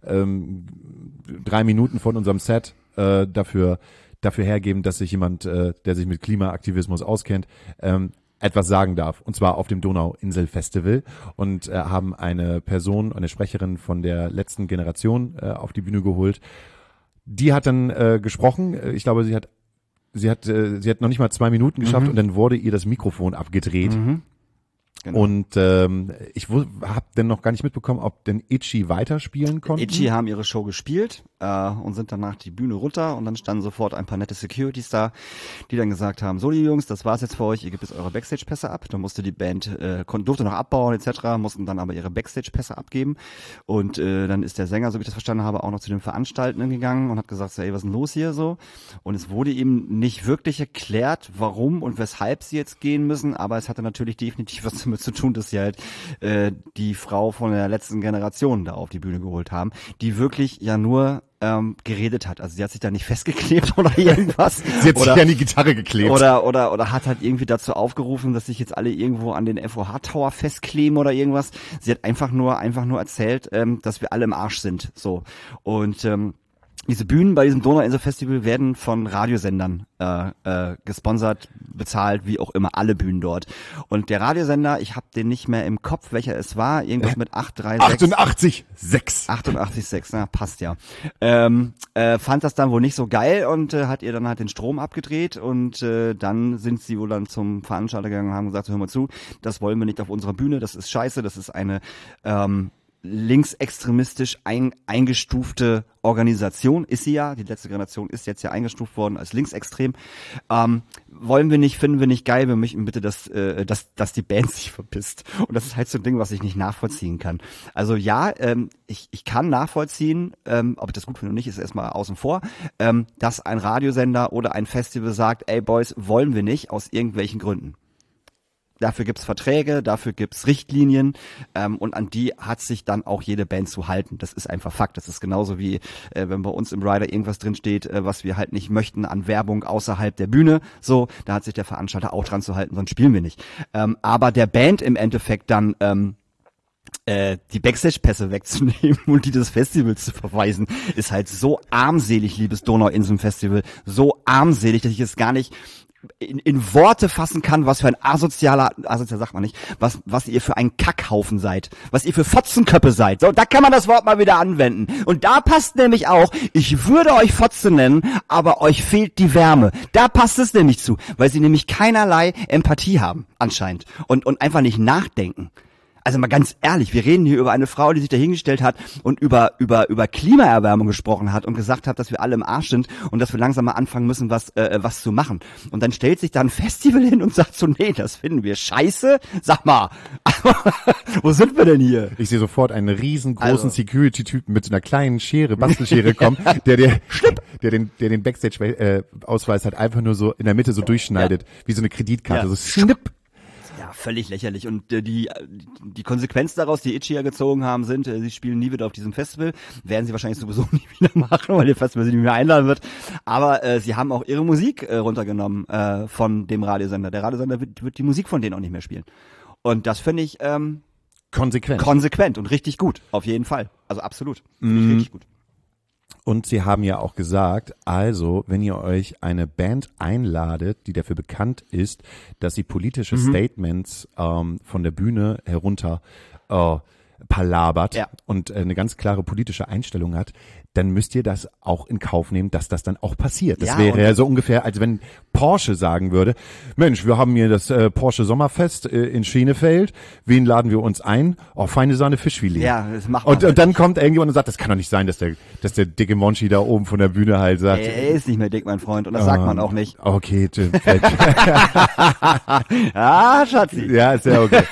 Minuten von unserem Set dafür hergeben, dass sich jemand, der sich mit Klimaaktivismus auskennt, etwas sagen darf. Und zwar auf dem Donauinsel-Festival und haben eine Sprecherin von der letzten Generation auf die Bühne geholt. Die hat dann gesprochen. Ich glaube, sie hat noch nicht mal 2 Minuten geschafft und dann wurde ihr das Mikrofon abgedreht. Genau. Und ich habe dann noch gar nicht mitbekommen, ob denn Itchy weiterspielen konnten. Itchy haben ihre Show gespielt und sind danach die Bühne runter und dann standen sofort ein paar nette Securities da, die dann gesagt haben, so die Jungs, das war's jetzt für euch, ihr gebt jetzt eure Backstage-Pässe ab. Dann musste die Band, durfte noch abbauen etc., mussten dann aber ihre Backstage-Pässe abgeben und dann ist der Sänger, so wie ich das verstanden habe, auch noch zu den Veranstaltenden gegangen und hat gesagt, ey, was ist denn los hier so? Und es wurde ihm nicht wirklich erklärt, warum und weshalb sie jetzt gehen müssen, aber es hatte natürlich definitiv was damit zu tun, dass sie halt die Frau von der letzten Generation da auf die Bühne geholt haben, die wirklich ja nur geredet hat. Also sie hat sich da nicht festgeklebt oder irgendwas. Sie hat sich an die Gitarre geklebt. Oder hat halt irgendwie dazu aufgerufen, dass sich jetzt alle irgendwo an den FOH-Tower festkleben oder irgendwas. Sie hat einfach nur erzählt, dass wir alle im Arsch sind. So. Und diese Bühnen bei diesem Donauinsel-Festival werden von Radiosendern gesponsert, bezahlt, wie auch immer, alle Bühnen dort. Und der Radiosender, ich habe den nicht mehr im Kopf, welcher es war, irgendwas mit 836. 88,6, na, passt ja. Fand das dann wohl nicht so geil und hat ihr dann halt den Strom abgedreht und dann sind sie wohl dann zum Veranstalter gegangen und haben gesagt, hör mal zu, das wollen wir nicht auf unserer Bühne, das ist scheiße, das ist eine linksextremistisch eingestufte Organisation, ist sie ja, die letzte Generation ist jetzt ja eingestuft worden als linksextrem, wollen wir nicht, finden wir nicht geil, wir möchten bitte, dass die Band sich verpisst. Und das ist halt so ein Ding, was ich nicht nachvollziehen kann. Also ja, ich kann nachvollziehen, ob ich das gut finde oder nicht, ist erstmal außen vor, dass ein Radiosender oder ein Festival sagt, ey Boys, wollen wir nicht, aus irgendwelchen Gründen. Dafür gibt's Verträge, dafür gibt's Richtlinien und an die hat sich dann auch jede Band zu halten. Das ist einfach Fakt. Das ist genauso wie, wenn bei uns im Rider irgendwas drinsteht, was wir halt nicht möchten an Werbung außerhalb der Bühne. So, da hat sich der Veranstalter auch dran zu halten, sonst spielen wir nicht. Aber der Band im Endeffekt dann die Backstage-Pässe wegzunehmen und die des Festivals zu verweisen, ist halt so armselig, liebes Donauinseln-Festival, so armselig, dass ich es gar nicht in Worte fassen kann, was für ein asozial sagt man nicht, was ihr für ein Kackhaufen seid, was ihr für Fotzenköppe seid. So, da kann man das Wort mal wieder anwenden. Und da passt nämlich auch, ich würde euch Fotze nennen, aber euch fehlt die Wärme. Da passt es nämlich zu, weil sie nämlich keinerlei Empathie haben, anscheinend. Und einfach nicht nachdenken. Also mal ganz ehrlich, wir reden hier über eine Frau, die sich dahingestellt hat und über Klimaerwärmung gesprochen hat und gesagt hat, dass wir alle im Arsch sind und dass wir langsam mal anfangen müssen, was zu machen. Und dann stellt sich da ein Festival hin und sagt so, nee, das finden wir scheiße. Sag mal, wo sind wir denn hier? Ich sehe sofort einen riesengroßen Security-Typen mit einer kleinen Schere, Bastelschere kommen, der den Backstage-Ausweis halt einfach nur so in der Mitte so durchschneidet, wie so eine Kreditkarte, so schnipp. Ja, völlig lächerlich. Und die Konsequenz daraus, die Itchy ja gezogen haben, sind, sie spielen nie wieder auf diesem Festival. Werden sie wahrscheinlich sowieso nie wieder machen, weil ihr Festival sie nicht mehr einladen wird. Aber sie haben auch ihre Musik runtergenommen von dem Radiosender. Der Radiosender wird die Musik von denen auch nicht mehr spielen. Und das finde ich konsequent und richtig gut, auf jeden Fall. Also absolut. Finde ich richtig gut. Und sie haben ja auch gesagt, also wenn ihr euch eine Band einladet, die dafür bekannt ist, dass sie politische Statements von der Bühne herunter palabert und eine ganz klare politische Einstellung hat, dann müsst ihr das auch in Kauf nehmen, dass das dann auch passiert. Das wäre ja so ungefähr, als wenn Porsche sagen würde, Mensch, wir haben hier das Porsche Sommerfest in Schenefeld, wen laden wir uns ein? Oh, feine Sahne Fischfilet. Ja, das macht man und dann kommt irgendjemand und sagt, das kann doch nicht sein, dass der dicke Monchi da oben von der Bühne halt sagt. Er ist nicht mehr dick, mein Freund, und das sagt man auch nicht. Okay, Ah, Schatzi. Ja, ist ja okay.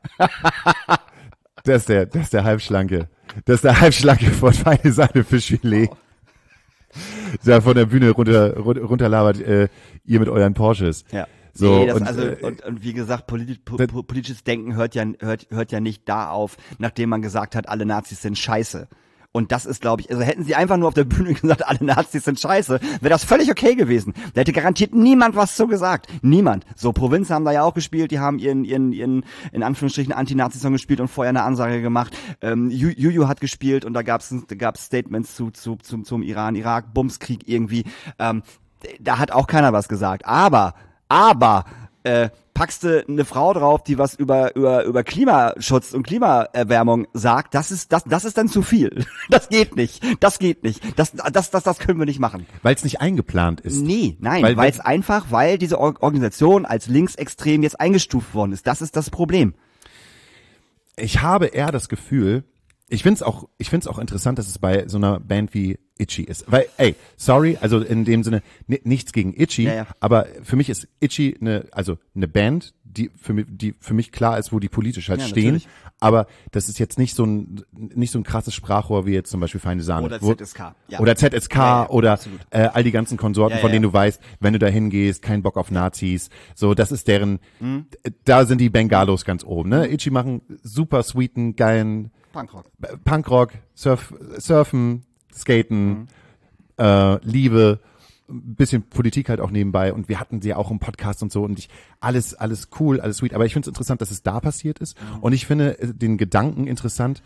Das ist der Halbschlanke. Das ist der Halbschlanke von feine Sahne Fischfilet. Der von der Bühne runterlabert, ihr mit euren Porsches. Ja. So, nee, und wie gesagt, politisches Denken hört ja nicht da auf, nachdem man gesagt hat, alle Nazis sind scheiße. Und das ist, glaube ich, also hätten sie einfach nur auf der Bühne gesagt, alle Nazis sind scheiße, wäre das völlig okay gewesen. Da hätte garantiert niemand was zu gesagt. Niemand. So, Provinz haben da ja auch gespielt, die haben ihren in Anführungsstrichen Anti-Nazi-Song gespielt und vorher eine Ansage gemacht. Juju hat gespielt und da gab's Statements zum Iran-Irak-Bumskrieg irgendwie. Da hat auch keiner was gesagt. Aber packst du eine Frau drauf, die was über Klimaschutz und Klimaerwärmung sagt, das ist dann zu viel. Das geht nicht. Das können wir nicht machen. Weil es nicht eingeplant ist. Nee, nein, weil diese Organisation als linksextrem jetzt eingestuft worden ist. Das ist das Problem. Ich habe eher das Gefühl, ich find's auch interessant, dass es bei so einer Band wie Itchy ist. Weil, sorry, also in dem Sinne, nichts gegen Itchy, aber für mich ist Itchy eine Band, die für mich klar ist, wo die politisch halt stehen. Natürlich. Aber das ist jetzt nicht so ein krasses Sprachrohr wie jetzt zum Beispiel Feine Sahne. Oder ZSK. Ja. Oder ZSK oder all die ganzen Konsorten, von denen du weißt, wenn du da hingehst, kein Bock auf Nazis. So, das ist deren, da sind die Bengalos ganz oben. Ne? Itchy machen super sweeten, geilen Punkrock, Surfen, Skaten, Liebe, ein bisschen Politik halt auch nebenbei, und wir hatten sie ja auch im Podcast und so, und alles cool, alles sweet, aber ich finde es interessant, dass es da passiert ist, und ich finde den Gedanken interessant,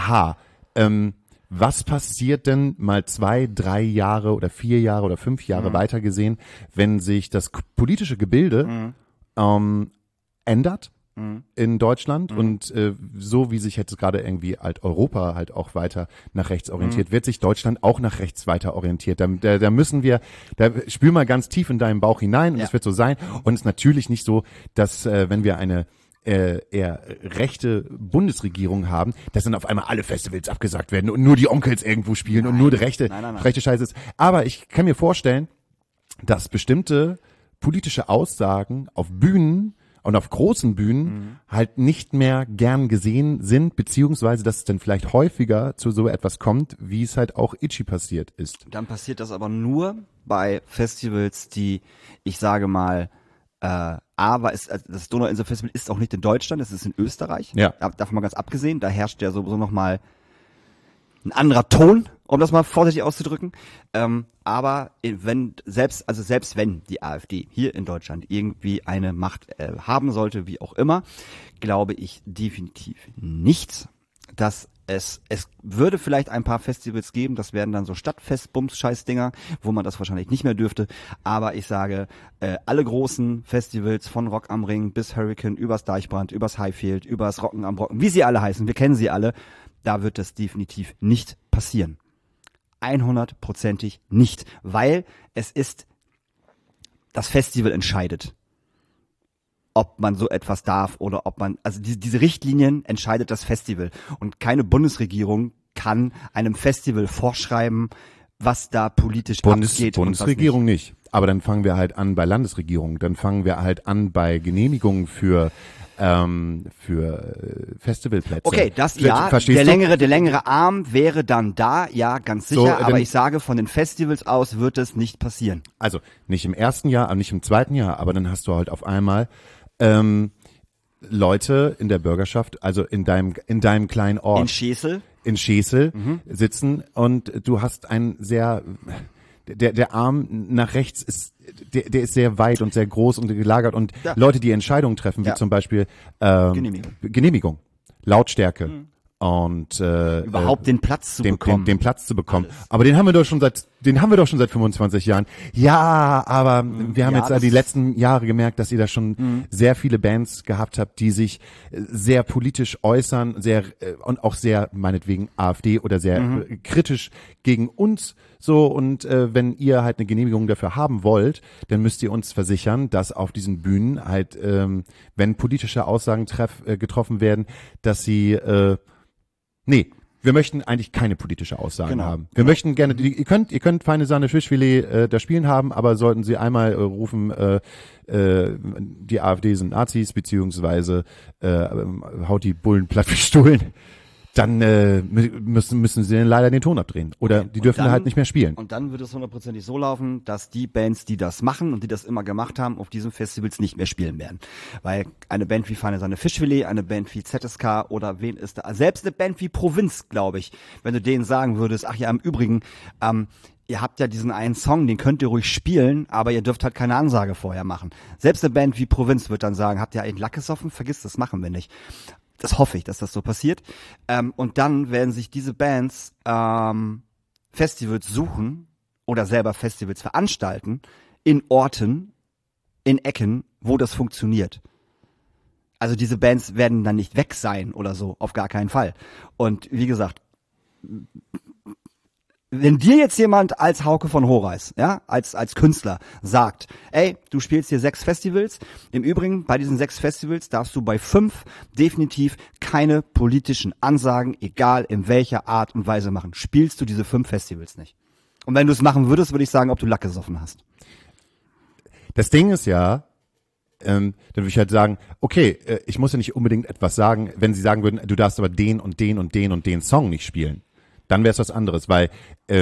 was passiert denn mal 2, 3 Jahre oder 4 Jahre oder 5 Jahre weiter gesehen, wenn sich das politische Gebilde ändert in Deutschland und so wie sich jetzt gerade irgendwie halt Europa halt auch weiter nach rechts orientiert, wird sich Deutschland auch nach rechts weiter orientiert. Da müssen wir, spür mal ganz tief in deinen Bauch hinein, und es wird so sein. Und es ist natürlich nicht so, dass wenn wir eine eher rechte Bundesregierung haben, dass dann auf einmal alle Festivals abgesagt werden und nur die Onkels irgendwo spielen und nur die rechte Scheiße ist. Aber ich kann mir vorstellen, dass bestimmte politische Aussagen auf Bühnen und auf großen Bühnen halt nicht mehr gern gesehen sind, beziehungsweise dass es dann vielleicht häufiger zu so etwas kommt, wie es halt auch Itchy passiert ist. Dann passiert das aber nur bei Festivals, die, ich sage mal, aber das Donauinsel-Festival ist auch nicht in Deutschland, es ist in Österreich. Ja. Davon mal ganz abgesehen, da herrscht ja sowieso nochmal ein anderer Ton, um das mal vorsichtig auszudrücken. Aber selbst wenn die AfD hier in Deutschland irgendwie eine Macht haben sollte, wie auch immer, glaube ich definitiv nicht, dass es würde vielleicht ein paar Festivals geben, das wären dann so Stadtfest-Bums-Scheiß-Dinger, wo man das wahrscheinlich nicht mehr dürfte, aber ich sage, alle großen Festivals von Rock am Ring bis Hurricane, übers Deichbrand, übers Highfield, übers Rocken am Brocken, wie sie alle heißen, wir kennen sie alle, da wird das definitiv nicht passieren. 100%ig nicht, weil es ist, das Festival entscheidet, ob man so etwas darf oder ob man, also diese Richtlinien entscheidet das Festival und keine Bundesregierung kann einem Festival vorschreiben, was da politisch abgeht. Bundesregierung nicht. Aber dann fangen wir halt an bei Landesregierungen, dann fangen wir halt an bei Genehmigungen für Festivalplätze. Okay, der längere Arm wäre dann da, ja, ganz sicher, So, aber ich sage, von den Festivals aus wird es nicht passieren. Also nicht im ersten Jahr, nicht im zweiten Jahr, aber dann hast du halt auf einmal Leute in der Bürgerschaft, also in deinem kleinen Ort. In Schesel sitzen und du hast einen sehr, der Arm nach rechts ist, der ist sehr weit und sehr groß und gelagert und Leute, die Entscheidungen treffen, wie zum Beispiel Genehmigung, Lautstärke und überhaupt den Platz zu bekommen. Den Platz zu bekommen. Alles. Aber den haben wir doch schon seit 25 Jahren. Ja, aber wir haben jetzt die letzten Jahre gemerkt, dass ihr da schon sehr viele Bands gehabt habt, die sich sehr politisch äußern, und auch sehr meinetwegen AfD oder sehr kritisch gegen uns so, und wenn ihr halt eine Genehmigung dafür haben wollt, dann müsst ihr uns versichern, dass auf diesen Bühnen halt, wenn politische Aussagen getroffen werden, dass sie wir möchten eigentlich keine politische Aussagen haben. Wir möchten gerne, ihr könnt feine Sahne Fischfilet da spielen haben, aber sollten sie einmal rufen, die AfD sind Nazis, beziehungsweise haut die Bullen platt wie Stullen, dann müssen sie dann leider den Ton abdrehen. Oder die dürfen dann halt nicht mehr spielen. Und dann wird es 100%ig so laufen, dass die Bands, die das machen und die das immer gemacht haben, auf diesen Festivals nicht mehr spielen werden. Weil eine Band wie Feine Sahne Fischfilet, eine Band wie ZSK oder wen ist da, selbst eine Band wie Provinz, glaube ich, wenn du denen sagen würdest, ach ja, im Übrigen, ihr habt ja diesen einen Song, den könnt ihr ruhig spielen, aber ihr dürft halt keine Ansage vorher machen. Selbst eine Band wie Provinz wird dann sagen, habt ihr einen Lack gesoffen? Vergiss das, machen wir nicht. Das hoffe ich, dass das so passiert. Und dann werden sich diese Bands Festivals suchen oder selber Festivals veranstalten in Orten, in Ecken, wo das funktioniert. Also diese Bands werden dann nicht weg sein oder so, auf gar keinen Fall. Und wie gesagt, wenn dir jetzt jemand als Hauke von Horeis, ja, als Künstler sagt, ey, du spielst hier 6 Festivals, im Übrigen, bei diesen 6 Festivals darfst du bei 5 definitiv keine politischen Ansagen, egal in welcher Art und Weise machen, spielst du diese 5 Festivals nicht. Und wenn du es machen würdest, würde ich sagen, ob du Lack gesoffen hast. Das Ding ist ja, dann würde ich halt sagen, okay, ich muss ja nicht unbedingt etwas sagen, wenn sie sagen würden, du darfst aber den und den und den und den Song nicht spielen. Dann wäre es was anderes, weil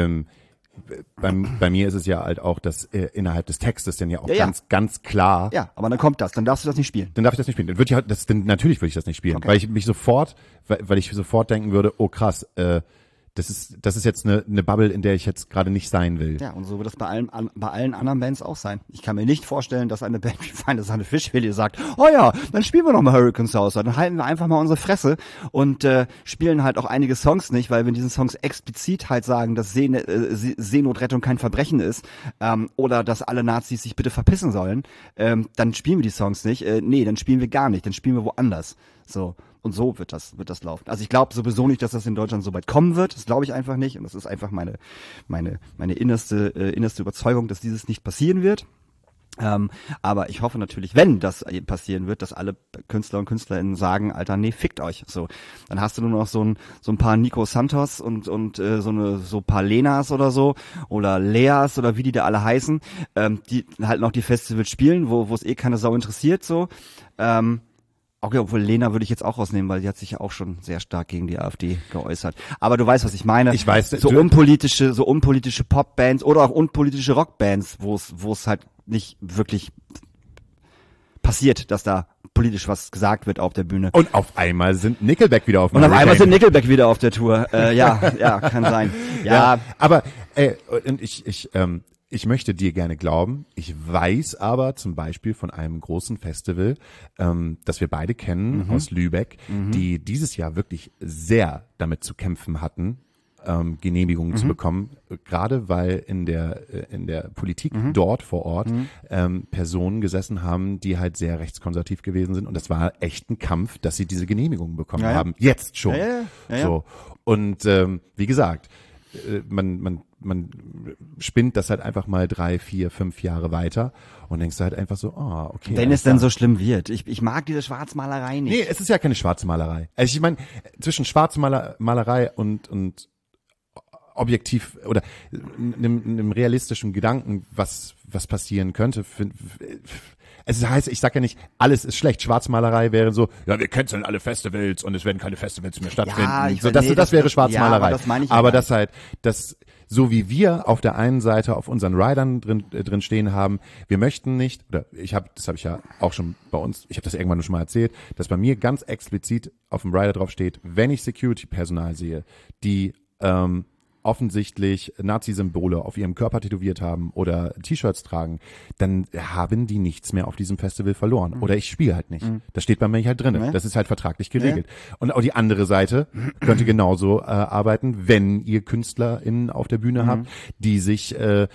bei mir ist es ja halt auch, dass innerhalb des Textes dann ja auch ganz klar. Ja, aber dann kommt das, dann darfst du das nicht spielen. Dann darf ich das nicht spielen. Dann würde ich halt, natürlich würde ich das nicht spielen, weil ich mich sofort, weil ich sofort denken würde, oh krass, das ist jetzt eine Bubble, in der ich jetzt gerade nicht sein will. Ja, und so wird das bei allen anderen Bands auch sein. Ich kann mir nicht vorstellen, dass eine Band wie Feine Sahne Fischfilet sagt, oh ja, dann spielen wir noch mal Hurricane Saucer, dann halten wir einfach mal unsere Fresse und spielen halt auch einige Songs nicht, weil wir in diesen Songs explizit halt sagen, dass Seenotrettung kein Verbrechen ist oder dass alle Nazis sich bitte verpissen sollen, dann spielen wir die Songs nicht. Nee, dann spielen wir gar nicht, dann spielen wir woanders. So. Und so wird das laufen. Also ich glaube sowieso nicht, dass das in Deutschland so weit kommen wird. Das glaube ich einfach nicht. Und das ist einfach meine innerste Überzeugung, dass dieses nicht passieren wird. Aber ich hoffe natürlich, wenn das passieren wird, dass alle Künstler und Künstlerinnen sagen, Alter, nee, fickt euch. So, dann hast du nur noch so ein paar Nico Santos und so paar Lenas oder so oder Leas oder wie die da alle heißen, die halt noch die Festivals spielen, wo es keine Sau interessiert. So. Okay, obwohl Lena würde ich jetzt auch rausnehmen, weil die hat sich ja auch schon sehr stark gegen die AfD geäußert. Aber du weißt, was ich meine. Ich weiß. So unpolitische Popbands oder auch unpolitische Rockbands, wo es halt nicht wirklich passiert, dass da politisch was gesagt wird auf der Bühne. Und auf einmal sind Nickelback wieder auf der Tour. Ja, kann sein. Ja, aber und ich ich möchte dir gerne glauben. Ich weiß aber zum Beispiel von einem großen Festival, das wir beide kennen aus Lübeck, die dieses Jahr wirklich sehr damit zu kämpfen hatten, Genehmigungen zu bekommen, gerade weil in der Politik dort vor Ort Personen gesessen haben, die halt sehr rechtskonservativ gewesen sind, und das war echt ein Kampf, dass sie diese Genehmigungen bekommen haben. Jetzt schon. So. Und wie gesagt, man spinnt das halt einfach mal 3, 4, 5 Jahre weiter und denkst halt einfach so, okay. Wenn es denn so schlimm wird. Ich mag diese Schwarzmalerei nicht. Nee, es ist ja keine Schwarzmalerei. Also ich meine, zwischen Schwarzmalerei und objektiv oder einem realistischen Gedanken, was passieren könnte. Es heißt, ich sag ja nicht, alles ist schlecht. Schwarzmalerei wäre so, ja, wir canceln alle Festivals und es werden keine Festivals mehr stattfinden. Ja, das wäre Schwarzmalerei. Ja, aber das meine ich aber ja das halt, so wie wir auf der einen Seite auf unseren Ridern drin stehen haben, wir möchten nicht, oder das habe ich ja auch schon bei uns, ich habe das irgendwann schon mal erzählt, dass bei mir ganz explizit auf dem Rider drauf steht, wenn ich Security-Personal sehe, die offensichtlich Nazi-Symbole auf ihrem Körper tätowiert haben oder T-Shirts tragen, dann haben die nichts mehr auf diesem Festival verloren. Oder ich spiele halt nicht. Das steht bei mir halt drin. Das ist halt vertraglich geregelt. Und auch die andere Seite könnte genauso arbeiten, wenn ihr KünstlerInnen auf der Bühne habt, die sich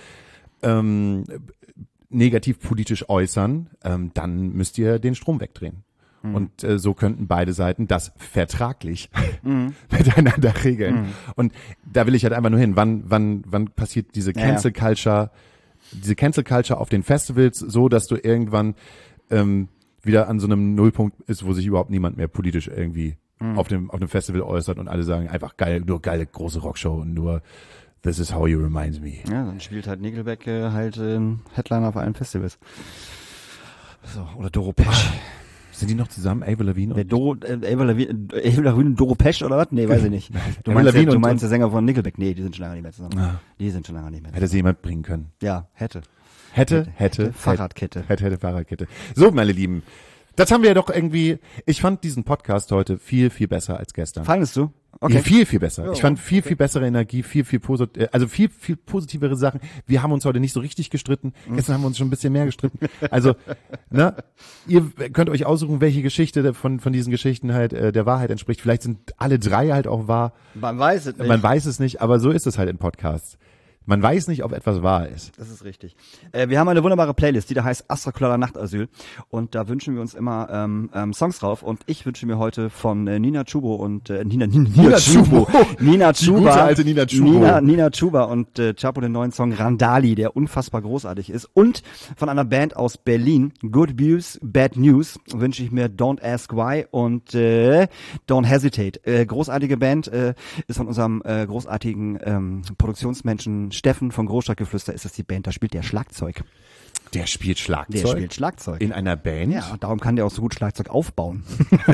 negativ politisch äußern, dann müsst ihr den Strom wegdrehen. Und so könnten beide Seiten das vertraglich miteinander regeln. Und da will ich halt einfach nur hin. Wann passiert diese Cancel Culture auf den Festivals so, dass du irgendwann wieder an so einem Nullpunkt ist, wo sich überhaupt niemand mehr politisch irgendwie auf dem Festival äußert und alle sagen einfach geil, nur geile große Rockshow und nur This is how you remind me. Ja, dann spielt halt Nickelback Headliner auf allen Festivals. So, oder Doro Pesch. Sind die noch zusammen, Avril Lavigne? Avril Lavigne und Doro Pesch oder was? Nee, weiß ich nicht. Du meinst der Sänger von Nickelback? Nee, die sind schon lange nicht mehr zusammen. Ah. Die sind schon lange nicht mehr zusammen. Hätte sie jemand bringen können. Ja, hätte. Fahrradkette. Hätte Fahrradkette. So, meine Lieben. Das haben wir ja doch irgendwie, ich fand diesen Podcast heute viel, viel besser als gestern. Fandest du? Okay. Viel, viel besser. Ja, ich fand viel, viel bessere Energie, viel positivere Sachen. Wir haben uns heute nicht so richtig gestritten. Gestern haben wir uns schon ein bisschen mehr gestritten. Also, ne, ihr könnt euch aussuchen, welche Geschichte von diesen Geschichten halt der Wahrheit entspricht. Vielleicht sind alle 3 halt auch wahr. Man weiß es nicht. Man weiß es nicht, aber so ist es halt in Podcasts. Man weiß nicht, ob etwas wahr ist. Das ist richtig. Wir haben eine wunderbare Playlist, die da heißt Astrokularer Nachtasyl. Und da wünschen wir uns immer Songs drauf. Und ich wünsche mir heute von Nina Chuba und Nina Chuba. Die gute alte Nina Chuba. Nina Chuba und Chapo den neuen Song Randali, der unfassbar großartig ist. Und von einer Band aus Berlin, Good Views, Bad News, wünsche ich mir Don't Ask Why und Don't Hesitate. Großartige Band, ist von unserem großartigen Produktionsmenschen Steffen von Großstadtgeflüster, ist das die Band, da spielt der Schlagzeug. Der spielt Schlagzeug? Der spielt Schlagzeug. In einer Band? Ja, darum kann der auch so gut Schlagzeug aufbauen.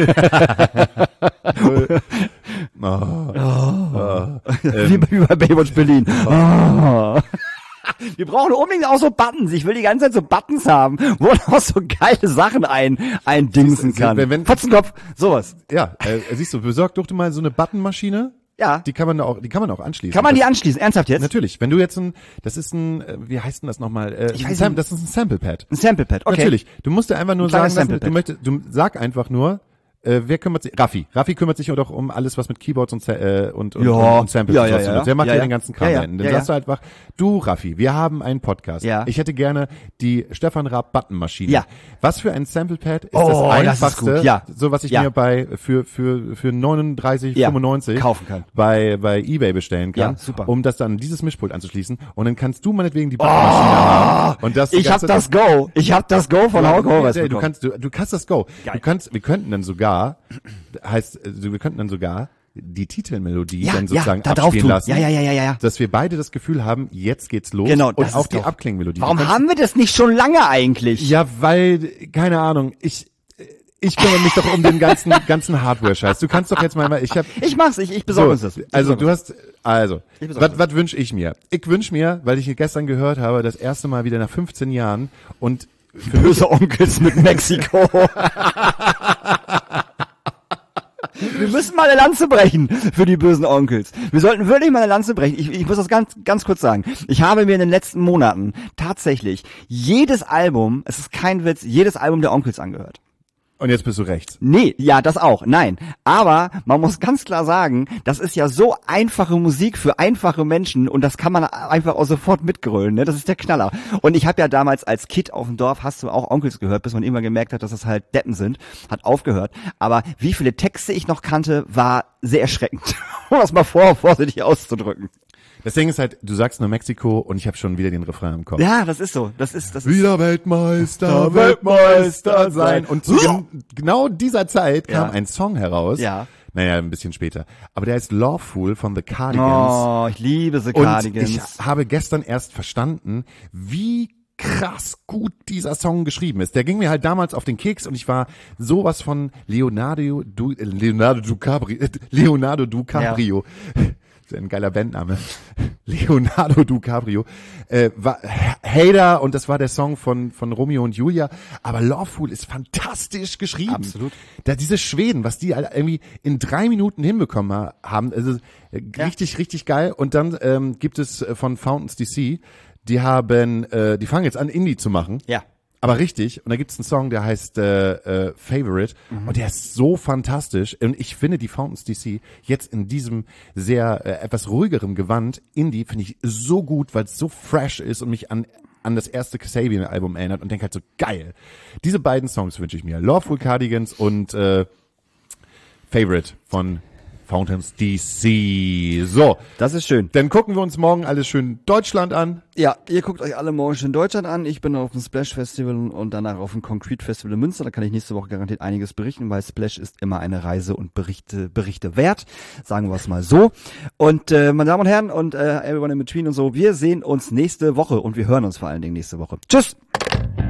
Wie bei Baywatch Berlin. Wir brauchen unbedingt auch so Buttons. Ich will die ganze Zeit so Buttons haben, wo man auch so geile Sachen eindingsen kann. Fotzenkopf, sowas. Ja, siehst du, besorg doch mal so eine Buttonmaschine. Ja. Die kann man auch anschließen. Kann man die anschließen? Ernsthaft jetzt? Natürlich. Wenn du jetzt wie heißt denn das nochmal? Das ist ein Sample Pad. Ein Sample Pad, okay. Natürlich. Du musst dir einfach nur sagen lassen, du sag einfach nur, wer kümmert sich? Raffi. Raffi kümmert sich doch um alles, was mit Keyboards und Samples und Samples ja. Der macht ja den ganzen Kram. Dann sagst du einfach, du Raffi, wir haben einen Podcast. Ja. Ich hätte gerne die Stefan Raab Buttonmaschine. Ja. Was für ein Sample Pad ist das einfachste, das ist gut. Ja. so was ich mir für 39,95 kaufen kann. Bei eBay bestellen kann, Ja, super. um das dann dieses Mischpult anzuschließen, und dann kannst du meinetwegen die Buttonmaschine haben. Und das Ich hab das Go. Ich hab das Go von Hauke Horvath bekommen. Du kannst das Go. Geil. Wir könnten dann sogar die Titelmelodie dann sozusagen da drauf abspielen tun. lassen. Ja. Dass wir beide das Gefühl haben, jetzt geht's los. Genau, und auch die Abklingmelodie. Warum haben wir das nicht schon lange eigentlich? Ja, weil, keine Ahnung, ich kümmere mich doch um den ganzen Hardware-Scheiß. Du kannst doch jetzt mal, ich mach's, ich besorge uns das. Was wünsche ich mir? Ich wünsche mir, weil ich hier gestern gehört habe, das erste Mal wieder nach 15 Jahren und Böse Onkels mit Mexiko. Wir müssen mal eine Lanze brechen für die bösen Onkels. Wir sollten wirklich mal eine Lanze brechen. Ich muss das ganz kurz sagen. Ich habe mir in den letzten Monaten tatsächlich jedes Album, es ist kein Witz, jedes Album der Onkels angehört. Und jetzt bist du rechts. Nee, ja, das auch, nein. Aber man muss ganz klar sagen, das ist ja so einfache Musik für einfache Menschen und das kann man einfach auch sofort mitgrölen, ne? Das ist der Knaller. Und ich habe ja damals als Kid auf dem Dorf, hast du auch Onkels gehört, bis man immer gemerkt hat, dass das halt Deppen sind, hat aufgehört. Aber wie viele Texte ich noch kannte, war sehr erschreckend, um das mal vorsichtig auszudrücken. Das Ding ist halt, du sagst nur Mexiko und ich habe schon wieder den Refrain im Kopf. Ja, das ist so. Das ist wieder Weltmeister sein. Und zu genau dieser Zeit kam ein Song heraus. Ja. Naja, ein bisschen später. Aber der heißt Lawful von The Cardigans. Oh, ich liebe The Cardigans. Und ich habe gestern erst verstanden, wie krass gut dieser Song geschrieben ist. Der ging mir halt damals auf den Keks und ich war sowas von Leonardo DiCaprio. Ein geiler Bandname. Leonardo DiCaprio. War Hater und das war der Song von Romeo und Julia. Aber Lawful ist fantastisch geschrieben. Absolut. Da diese Schweden, was die irgendwie in 3 Minuten hinbekommen haben, also richtig geil. Und dann gibt es von Fountains DC, die fangen jetzt an, Indie zu machen. Ja. Aber richtig, und da gibt's einen Song, der heißt Favorite, und der ist so fantastisch. Und ich finde die Fountains DC jetzt in diesem sehr etwas ruhigeren Gewand, Indie, finde ich so gut, weil es so fresh ist und mich an das erste Kasabian-Album erinnert und denke halt so, geil. Diese beiden Songs wünsche ich mir. Lawful Cardigans und Favorite von Fountains DC. So. Das ist schön. Dann gucken wir uns morgen alles schön Deutschland an. Ja, ihr guckt euch alle morgen schön Deutschland an. Ich bin auf dem Splash Festival und danach auf dem Concrete Festival in Münster. Da kann ich nächste Woche garantiert einiges berichten, weil Splash ist immer eine Reise und Berichte wert. Sagen wir es mal so. Und meine Damen und Herren und everyone in between und so, wir sehen uns nächste Woche und wir hören uns vor allen Dingen nächste Woche. Tschüss!